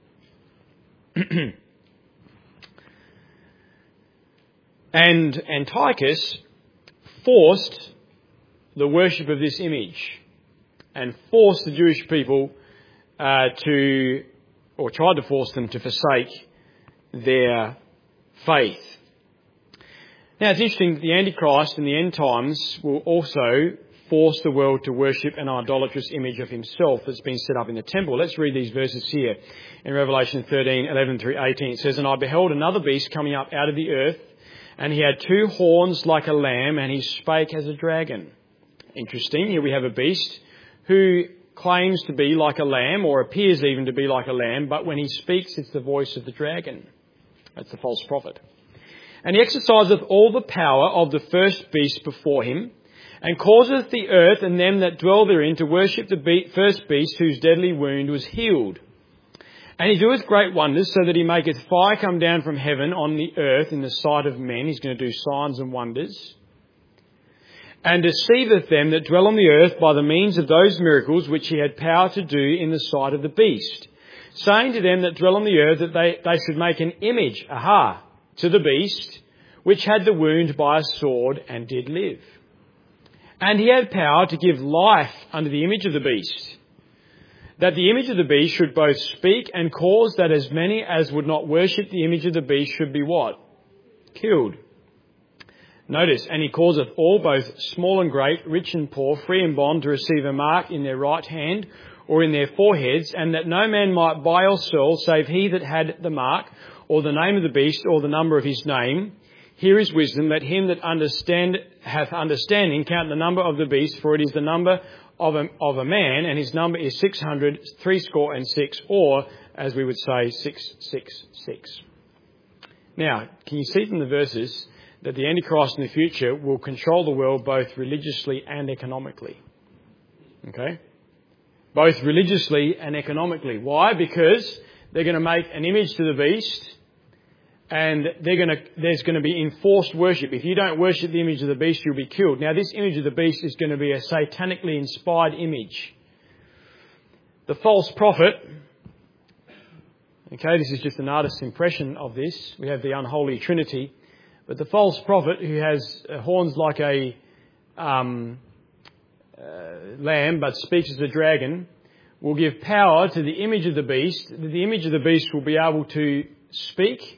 And Antiochus forced the worship of this image and forced the Jewish people tried to force them to forsake their faith. Now it's interesting that the Antichrist in the end times will also force the world to worship an idolatrous image of himself that's been set up in the temple. Let's read these verses here. In Revelation 13:11-18 it says, "And I beheld another beast coming up out of the earth, and he had 2 horns like a lamb, and he spake as a dragon." Interesting. Here we have a beast who claims to be like a lamb, or appears even to be like a lamb, but when he speaks, it's the voice of the dragon. That's the false prophet. "And he exerciseth all the power of the first beast before him, and causeth the earth and them that dwell therein to worship the first beast, whose deadly wound was healed. And he doeth great wonders, so that he maketh fire come down from heaven on the earth in the sight of men." He's going to do signs and wonders. "And deceiveth them that dwell on the earth by the means of those miracles which he had power to do in the sight of the beast, saying to them that dwell on the earth that they should make an image, to the beast, which had the wound by a sword and did live. And he had power to give life unto the image of the beast, that the image of the beast should both speak and cause that as many as would not worship the image of the beast should be" what? Killed. Notice, "And he causeth all, both small and great, rich and poor, free and bond, to receive a mark in their right hand or in their foreheads, and that no man might buy or sell, save he that had the mark, or the name of the beast, or the number of his name. here is wisdom. Let him that hath understanding count the number of the beast, for it is the number of a man, and his number is 666, or, as we would say, 666. Now, can you see from the verses that the Antichrist in the future will control the world both religiously and economically? Okay? Both religiously and economically. Why? Because they're going to make an image to the beast, and there's going to be enforced worship. If you don't worship the image of the beast, you'll be killed. Now, this image of the beast is going to be a satanically inspired image. The false prophet, okay, this is just an artist's impression of this. We have the unholy trinity. But the false prophet, who has horns like a lamb but speaks as a dragon, will give power to the image of the beast. The image of the beast will be able to speak.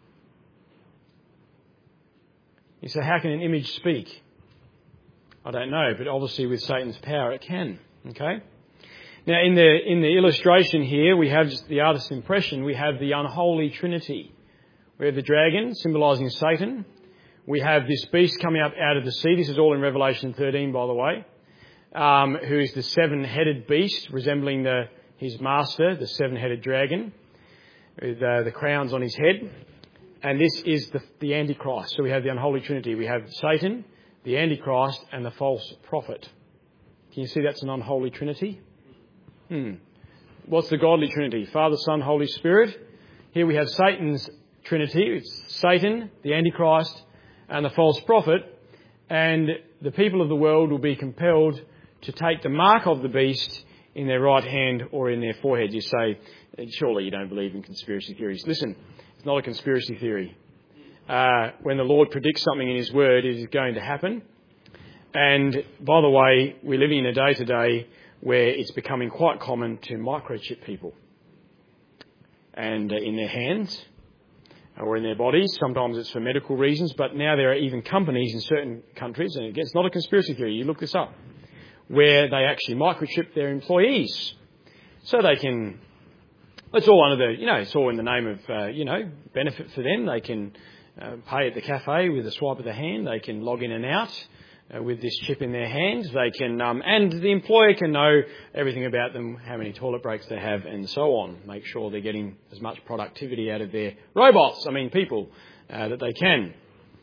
You say, how can an image speak? I don't know, but obviously with Satan's power it can. Okay? Now in the illustration here, we have the artist's impression, we have the unholy trinity. We have the dragon, symbolising Satan. We have this beast coming up out of the sea. This is all in Revelation 13, by the way. Who is the seven-headed beast, resembling his master, the seven-headed dragon, with the crowns on his head. And this is the Antichrist. So we have the unholy trinity. We have Satan, the Antichrist, and the false prophet. Can you see that's an unholy trinity? What's the godly trinity? Father, Son, Holy Spirit. Here we have Satan's trinity. It's Satan, the Antichrist, and the false prophet. And the people of the world will be compelled to take the mark of the beast in their right hand or in their forehead. You say, surely you don't believe in conspiracy theories. Listen, it's not a conspiracy theory. When the Lord predicts something in His Word, it is going to happen. And by the way, we're living in a day today where it's becoming quite common to microchip people. And in their hands or in their bodies. Sometimes it's for medical reasons, but now there are even companies in certain countries, and it's not a conspiracy theory, you look this up, where they actually microchip their employees so they can, it's all under it's all in the name of, benefit for them. They can pay at the cafe with a swipe of the hand. They can log in and out with this chip in their hand. They can, and the employer can know everything about them, how many toilet breaks they have, and so on. Make sure they're getting as much productivity out of their people, that they can.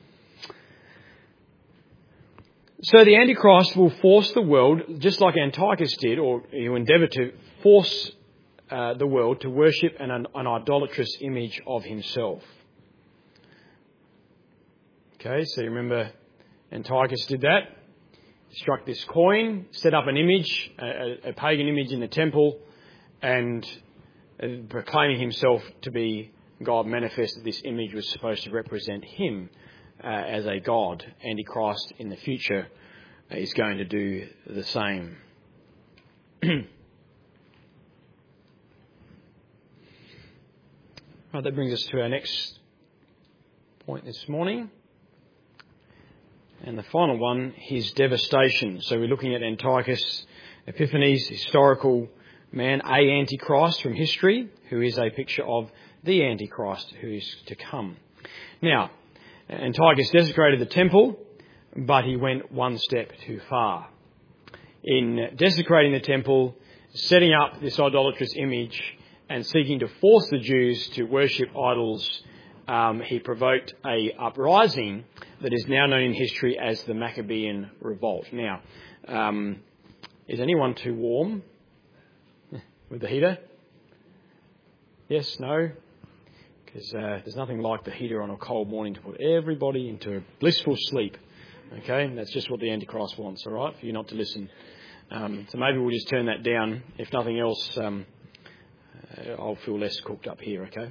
So the Antichrist will force the world, just like Antiochus did, or he will endeavour to force the world to worship an idolatrous image of himself. Okay, so you remember Antiochus did that. Struck this coin, set up an image, a pagan image in the temple, and proclaiming himself to be God, manifested this image was supposed to represent him as a god. Antichrist in the future is going to do the same. Right, that brings us to our next point this morning. And the final one, his devastation. So we're looking at Antiochus Epiphanes, historical man, a Antichrist from history, who is a picture of the Antichrist who is to come. Now, Antiochus desecrated the temple, but he went one step too far. In desecrating the temple, setting up this idolatrous image, and seeking to force the Jews to worship idols, he provoked a uprising that is now known in history as the Maccabean Revolt. Now, is anyone too warm with the heater? Yes, no? Because there's nothing like the heater on a cold morning to put everybody into a blissful sleep. Okay, that's just what the Antichrist wants, all right, for you not to listen. So maybe we'll just turn that down. If nothing else, I'll feel less cooked up here, okay?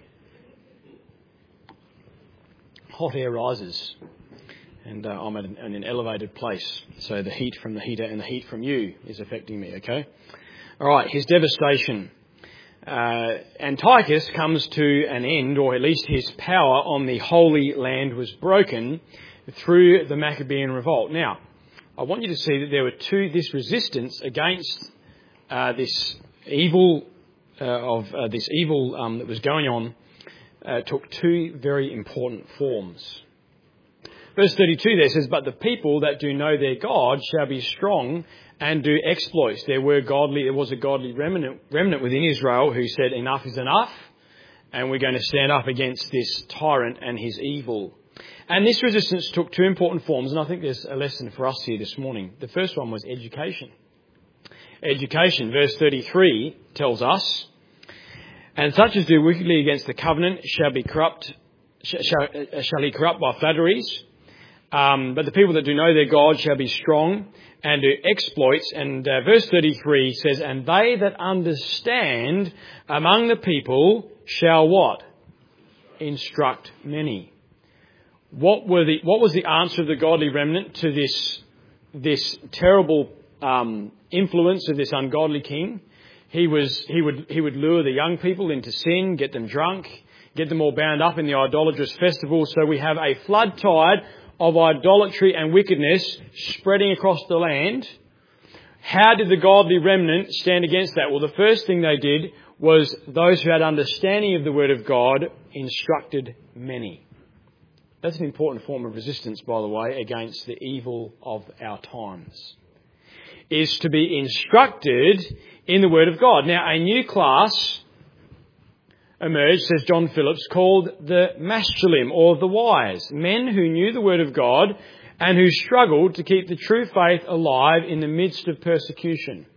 Hot air rises, and I'm at an elevated place, so the heat from the heater and the heat from you is affecting me, okay? All right, his devastation. Antiochus comes to an end, or at least his power on the Holy Land was broken through the Maccabean Revolt. Now, I want you to see that there were this resistance against this evil that was going on took two very important forms. Verse 32 there says, "But the people that do know their God shall be strong and do exploits." There was a godly remnant within Israel who said, enough is enough, and we're going to stand up against this tyrant and his evil. And this resistance took two important forms, and I think there's a lesson for us here this morning. The first one was education. Education, verse 33 tells us, "And such as do wickedly against the covenant shall he corrupt by flatteries. But the people that do know their God shall be strong and do exploits." And verse 33 says, "And they that understand among the people shall" what? "Instruct many." What was the answer of the godly remnant to this terrible influence of this ungodly king? He would lure the young people into sin, get them drunk, get them all bound up in the idolatrous festival. So we have a flood tide of idolatry and wickedness spreading across the land. How did the godly remnant stand against that? Well, the first thing they did was those who had understanding of the Word of God instructed many. That's an important form of resistance, by the way, against the evil of our times, is to be instructed in the Word of God. Now, a new class emerged, says John Phillips, called the Masculine, or the wise, men who knew the Word of God and who struggled to keep the true faith alive in the midst of persecution.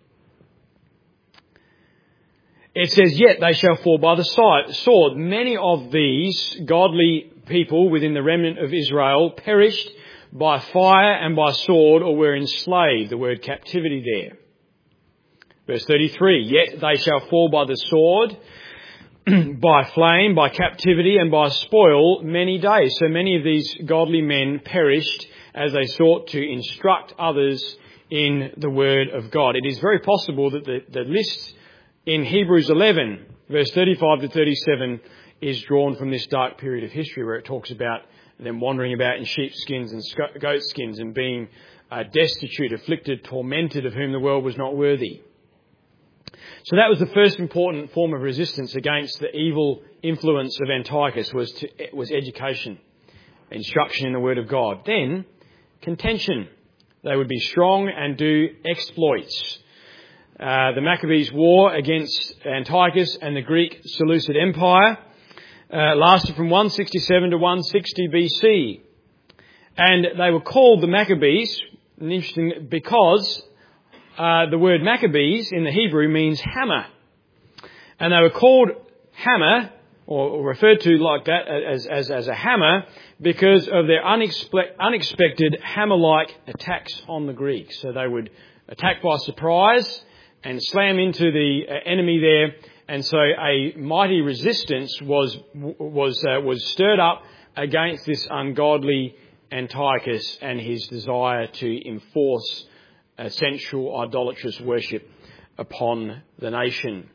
It says, "Yet they shall fall by the sword." Many of these godly people within the remnant of Israel perished by fire and by sword, or were enslaved. The word captivity there. Verse 33, "Yet they shall fall by the sword, by flame, by captivity, and by spoil many days." So many of these godly men perished as they sought to instruct others in the Word of God. It is very possible that the list in Hebrews 11, verse 35 to 37, is drawn from this dark period of history where it talks about them wandering about in sheepskins and goatskins and being destitute, afflicted, tormented, of whom the world was not worthy. So that was the first important form of resistance against the evil influence of Antiochus, was education, instruction in the Word of God. Then, contention. They would be strong and do exploits. The Maccabees' war against Antiochus and the Greek Seleucid Empire lasted from 167 to 160 BC. And they were called the Maccabees, interesting, because the word Maccabees in the Hebrew means hammer. And they were called hammer, or referred to like that as a hammer, because of their unexpected hammer-like attacks on the Greeks. So they would attack by surprise and slam into the enemy there. And so a mighty resistance was stirred up against this ungodly Antiochus and his desire to enforce sensual idolatrous worship upon the nation.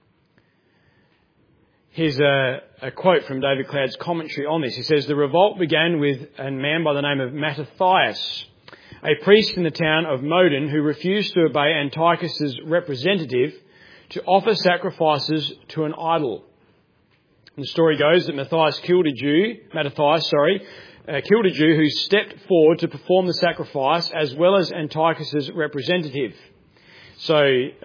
Here's a quote from David Cloud's commentary on this. He says, "The revolt began with a man by the name of Mattathias, a priest in the town of Modin, who refused to obey Antiochus's representative to offer sacrifices to an idol. And the story goes that Mattathias killed a Jew who stepped forward to perform the sacrifice, as well as Antiochus's representative. So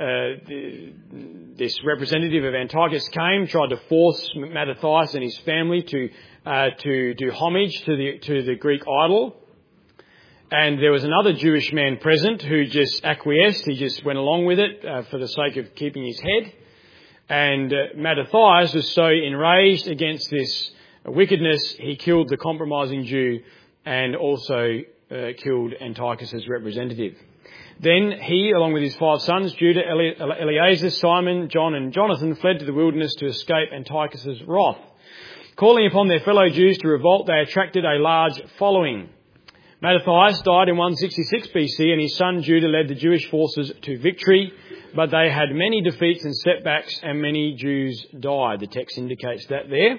this representative of Antiochus came, tried to force Mattathias and his family to do homage to the Greek idol. And there was another Jewish man present who just acquiesced. He just went along with it for the sake of keeping his head. And Mattathias was so enraged against this wickedness, he killed the compromising Jew and also killed Antiochus's representative. Then he, along with his 5 sons, Judah, Eleazar, Simon, John and Jonathan, fled to the wilderness to escape Antiochus's wrath. Calling upon their fellow Jews to revolt, they attracted a large following. Mattathias died in 166 BC, and his son Judah led the Jewish forces to victory, but they had many defeats and setbacks, and many Jews died. The text indicates that there.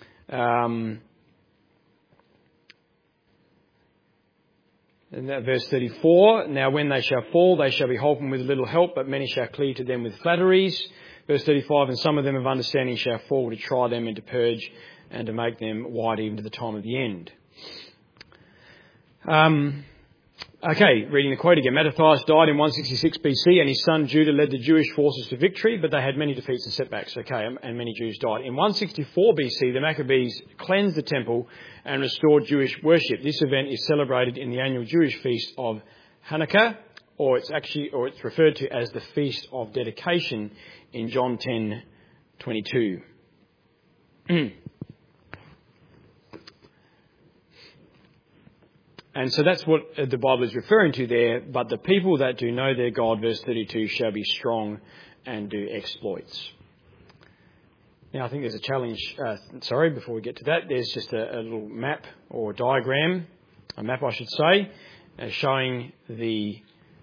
And that verse 34, "Now when they shall fall, they shall be holpen with little help, but many shall cleave to them with flatteries." Verse 35, "And some of them of understanding shall fall to try them and to purge and to make them white even to the time of the end." Okay, reading the quote again. Mattathias died in 166 BC and his son Judah led the Jewish forces to victory, but they had many defeats and setbacks, and many Jews died. In 164 BC, the Maccabees cleansed the temple and restored Jewish worship. This event is celebrated in the annual Jewish feast of Hanukkah, or it's referred to as the Feast of Dedication in John 10:22. And so that's what the Bible is referring to there. But the people that do know their God, verse 32, shall be strong and do exploits. Now, I think there's a challenge. Before we get to that, there's just a little map or diagram, a map I should say, showing the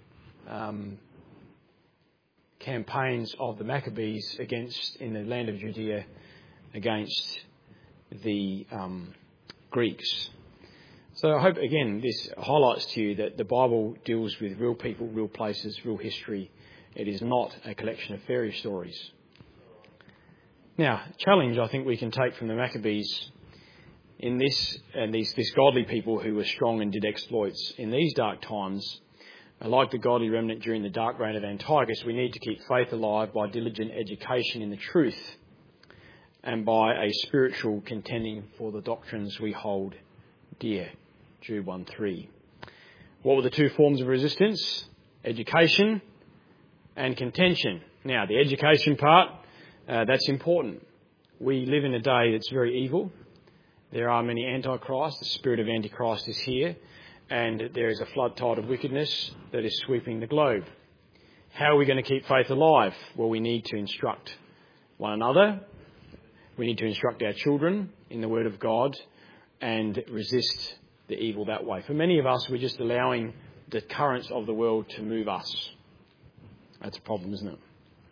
campaigns of the Maccabees in the land of Judea against the Greeks. So I hope, again, this highlights to you that the Bible deals with real people, real places, real history. It is not a collection of fairy stories. Now, challenge I think we can take from the Maccabees in this, and this godly people who were strong and did exploits in these dark times, like the godly remnant during the dark reign of Antiochus, we need to keep faith alive by diligent education in the truth and by a spiritual contending for the doctrines we hold dear. Jude 1:3. What were the two forms of resistance? Education and contention. Now, the education part, that's important. We live in a day that's very evil. There are many antichrists. The spirit of Antichrist is here. And there is a flood tide of wickedness that is sweeping the globe. How are we going to keep faith alive? Well, we need to instruct one another. We need to instruct our children in the Word of God and resist the evil that way. For many of us, we're just allowing the currents of the world to move us. That's a problem, isn't it?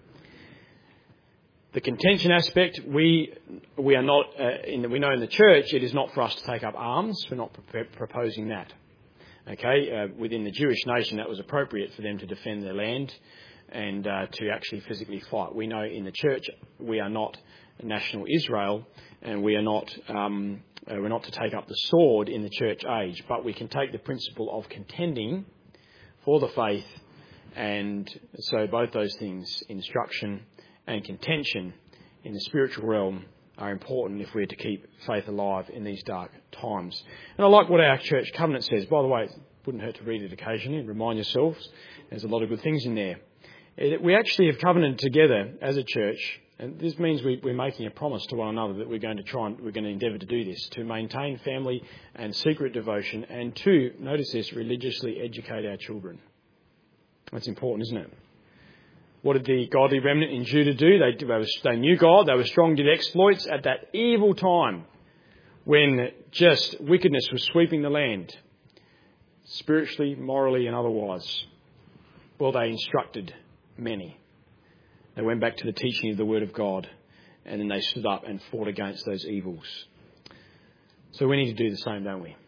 The contention aspect, we are not, we know in the church, it is not for us to take up arms. We're not proposing that. Okay, within the Jewish nation, that was appropriate for them to defend their land and to actually physically fight. We know in the church, we are not national Israel, and we are not, we're not to take up the sword in the church age, but we can take the principle of contending for the faith, and so both those things, instruction and contention in the spiritual realm, are important if we're to keep faith alive in these dark times. And I like what our church covenant says. By the way, it wouldn't hurt to read it occasionally and remind yourselves. There's a lot of good things in there. We actually have covenanted together as a church, and this means we're making a promise to one another that we're going to endeavour to do this, to maintain family and secret devotion, and to, notice this, religiously educate our children. That's important, isn't it? What did the godly remnant in Judah do? They knew God, they were strong, did exploits at that evil time when just wickedness was sweeping the land, spiritually, morally and otherwise. Well, they instructed many. They went back to the teaching of the Word of God, and then they stood up and fought against those evils. So we need to do the same, don't we?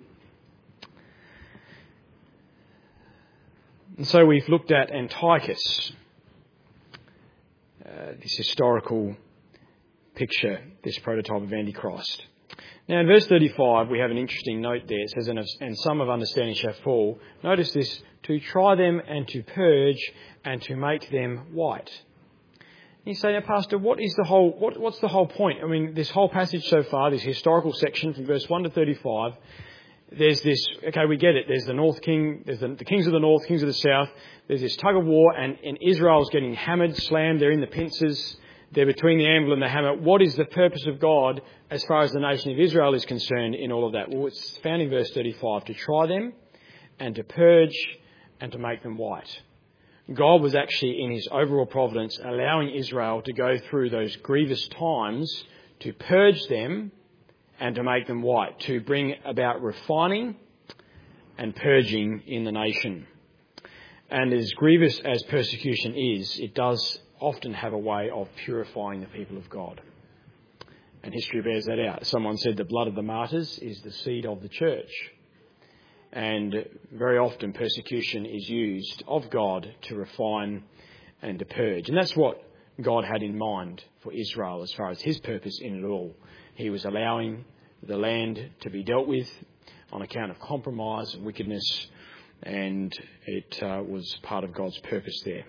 And so we've looked at Antiochus, this historical picture, this prototype of Antichrist. Now in verse 35 we have an interesting note there. It says, and some of understanding shall fall. Notice this, to try them and to purge and to make them white. And you say, now Pastor, what's the whole point? I mean, this whole passage so far, this historical section from verse 1 to 35, there's this, okay, we get it. There's the north king, there's the kings of the north, kings of the south. There's this tug of war, and Israel's getting hammered, slammed. They're in the pincers. They're between the anvil and the hammer. What is the purpose of God as far as the nation of Israel is concerned in all of that? Well, it's found in verse 35, to try them and to purge and to make them white. God was actually, in his overall providence, allowing Israel to go through those grievous times to purge them and to make them white, to bring about refining and purging in the nation. And as grievous as persecution is, it does often have a way of purifying the people of God. And history bears that out. Someone said the blood of the martyrs is the seed of the church. And very often persecution is used of God to refine and to purge. And that's what God had in mind for Israel as far as his purpose in it all. He was allowing the land to be dealt with on account of compromise and wickedness, and it was part of God's purpose there.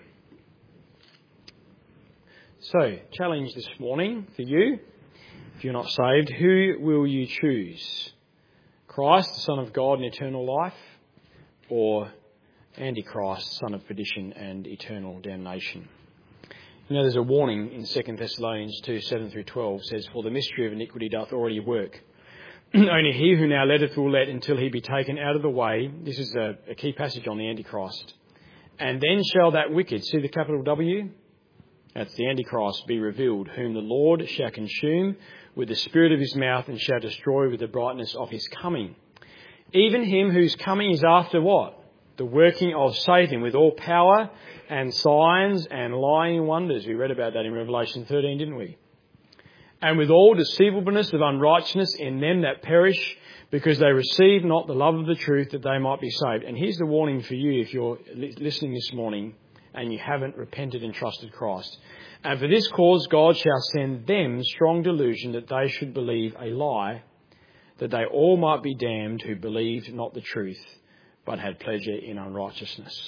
So, challenge this morning for you, if you're not saved, who will you choose? Christ, the Son of God and eternal life, or Antichrist, son of perdition and eternal damnation? You know, there's a warning in 2 Thessalonians 2, 7 through 12, says, "For the mystery of iniquity doth already work. Only he who now letteth will let until he be taken out of the way." This is a key passage on the Antichrist. "And then shall that wicked," see the capital W? That's the Antichrist, "be revealed, whom the Lord shall consume with the spirit of his mouth and shall destroy with the brightness of his coming. Even him whose coming is after" what? "The working of Satan with all power and signs and lying wonders." We read about that in Revelation 13, didn't we? "And with all deceivableness of unrighteousness in them that perish, because they receive not the love of the truth, that they might be saved." And here's the warning for you if you're listening this morning and you haven't repented and trusted Christ. "And for this cause God shall send them strong delusion, that they should believe a lie, that they all might be damned who believed not the truth, but had pleasure in unrighteousness."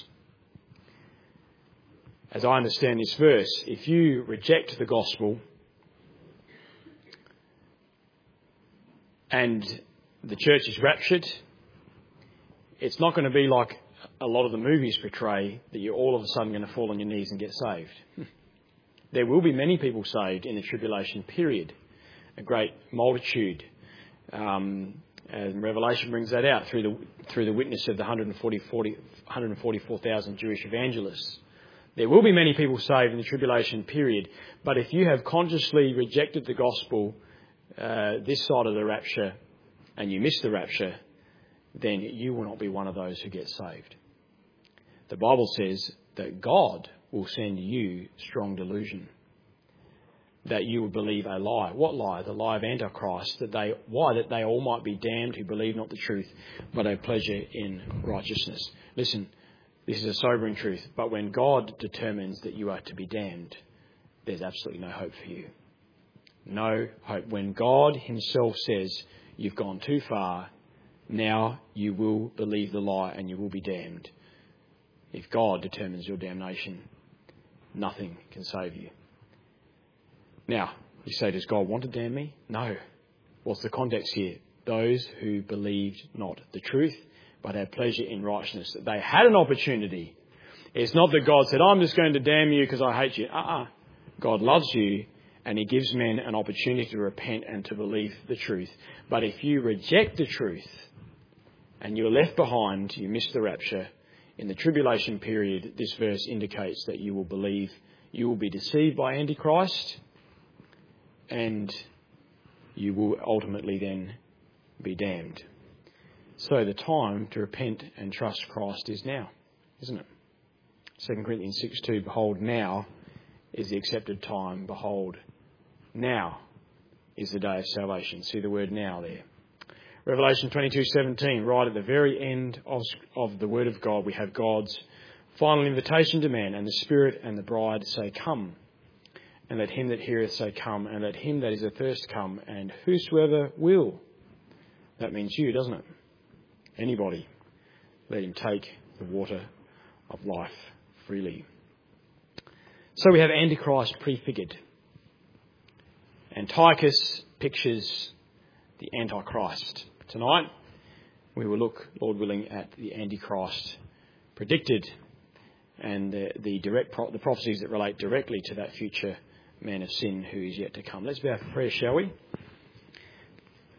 As I understand this verse, if you reject the gospel and the church is raptured, it's not going to be like a lot of the movies portray, that you're all of a sudden going to fall on your knees and get saved. There will be many people saved in the tribulation period, a great multitude. And Revelation brings that out through the witness of the 144,000 Jewish evangelists. There will be many people saved in the tribulation period, but if you have consciously rejected the gospel this side of the rapture and you miss the rapture, then you will not be one of those who get saved. The Bible says that God will send you strong delusion, that you will believe a lie. What lie? The lie of Antichrist, that they all might be damned who believe not the truth, but have pleasure in righteousness. Listen, this is a sobering truth, but when God determines that you are to be damned, there's absolutely no hope for you. No hope. When God himself says you've gone too far, now you will believe the lie and you will be damned. If God determines your damnation, nothing can save you. Now, you say, does God want to damn me? No. What's the context here? Those who believed not the truth, but had pleasure in righteousness. That they had an opportunity. It's not that God said, "I'm just going to damn you because I hate you." God loves you, and he gives men an opportunity to repent and to believe the truth. But if you reject the truth and you're left behind, you miss the rapture. In the tribulation period, this verse indicates that you will believe, you will be deceived by Antichrist, and you will ultimately then be damned. So the time to repent and trust Christ is now, isn't it? 2 Corinthians 6:2, "Behold, now is the accepted time. Behold, now is the day of salvation." See the word "now" there. Revelation 22:17, right at the very end of the Word of God, we have God's final invitation to man, "And the Spirit and the bride say, Come. And let him that heareth say, Come. And let him that is athirst come. And whosoever will," that means you, doesn't it? Anybody, "let him take the water of life freely." So we have Antichrist prefigured. Antiochus pictures the Antichrist. Tonight, we will look, Lord willing, at the Antichrist predicted and the prophecies that relate directly to that future man of sin who is yet to come. Let's bow for prayer, shall we?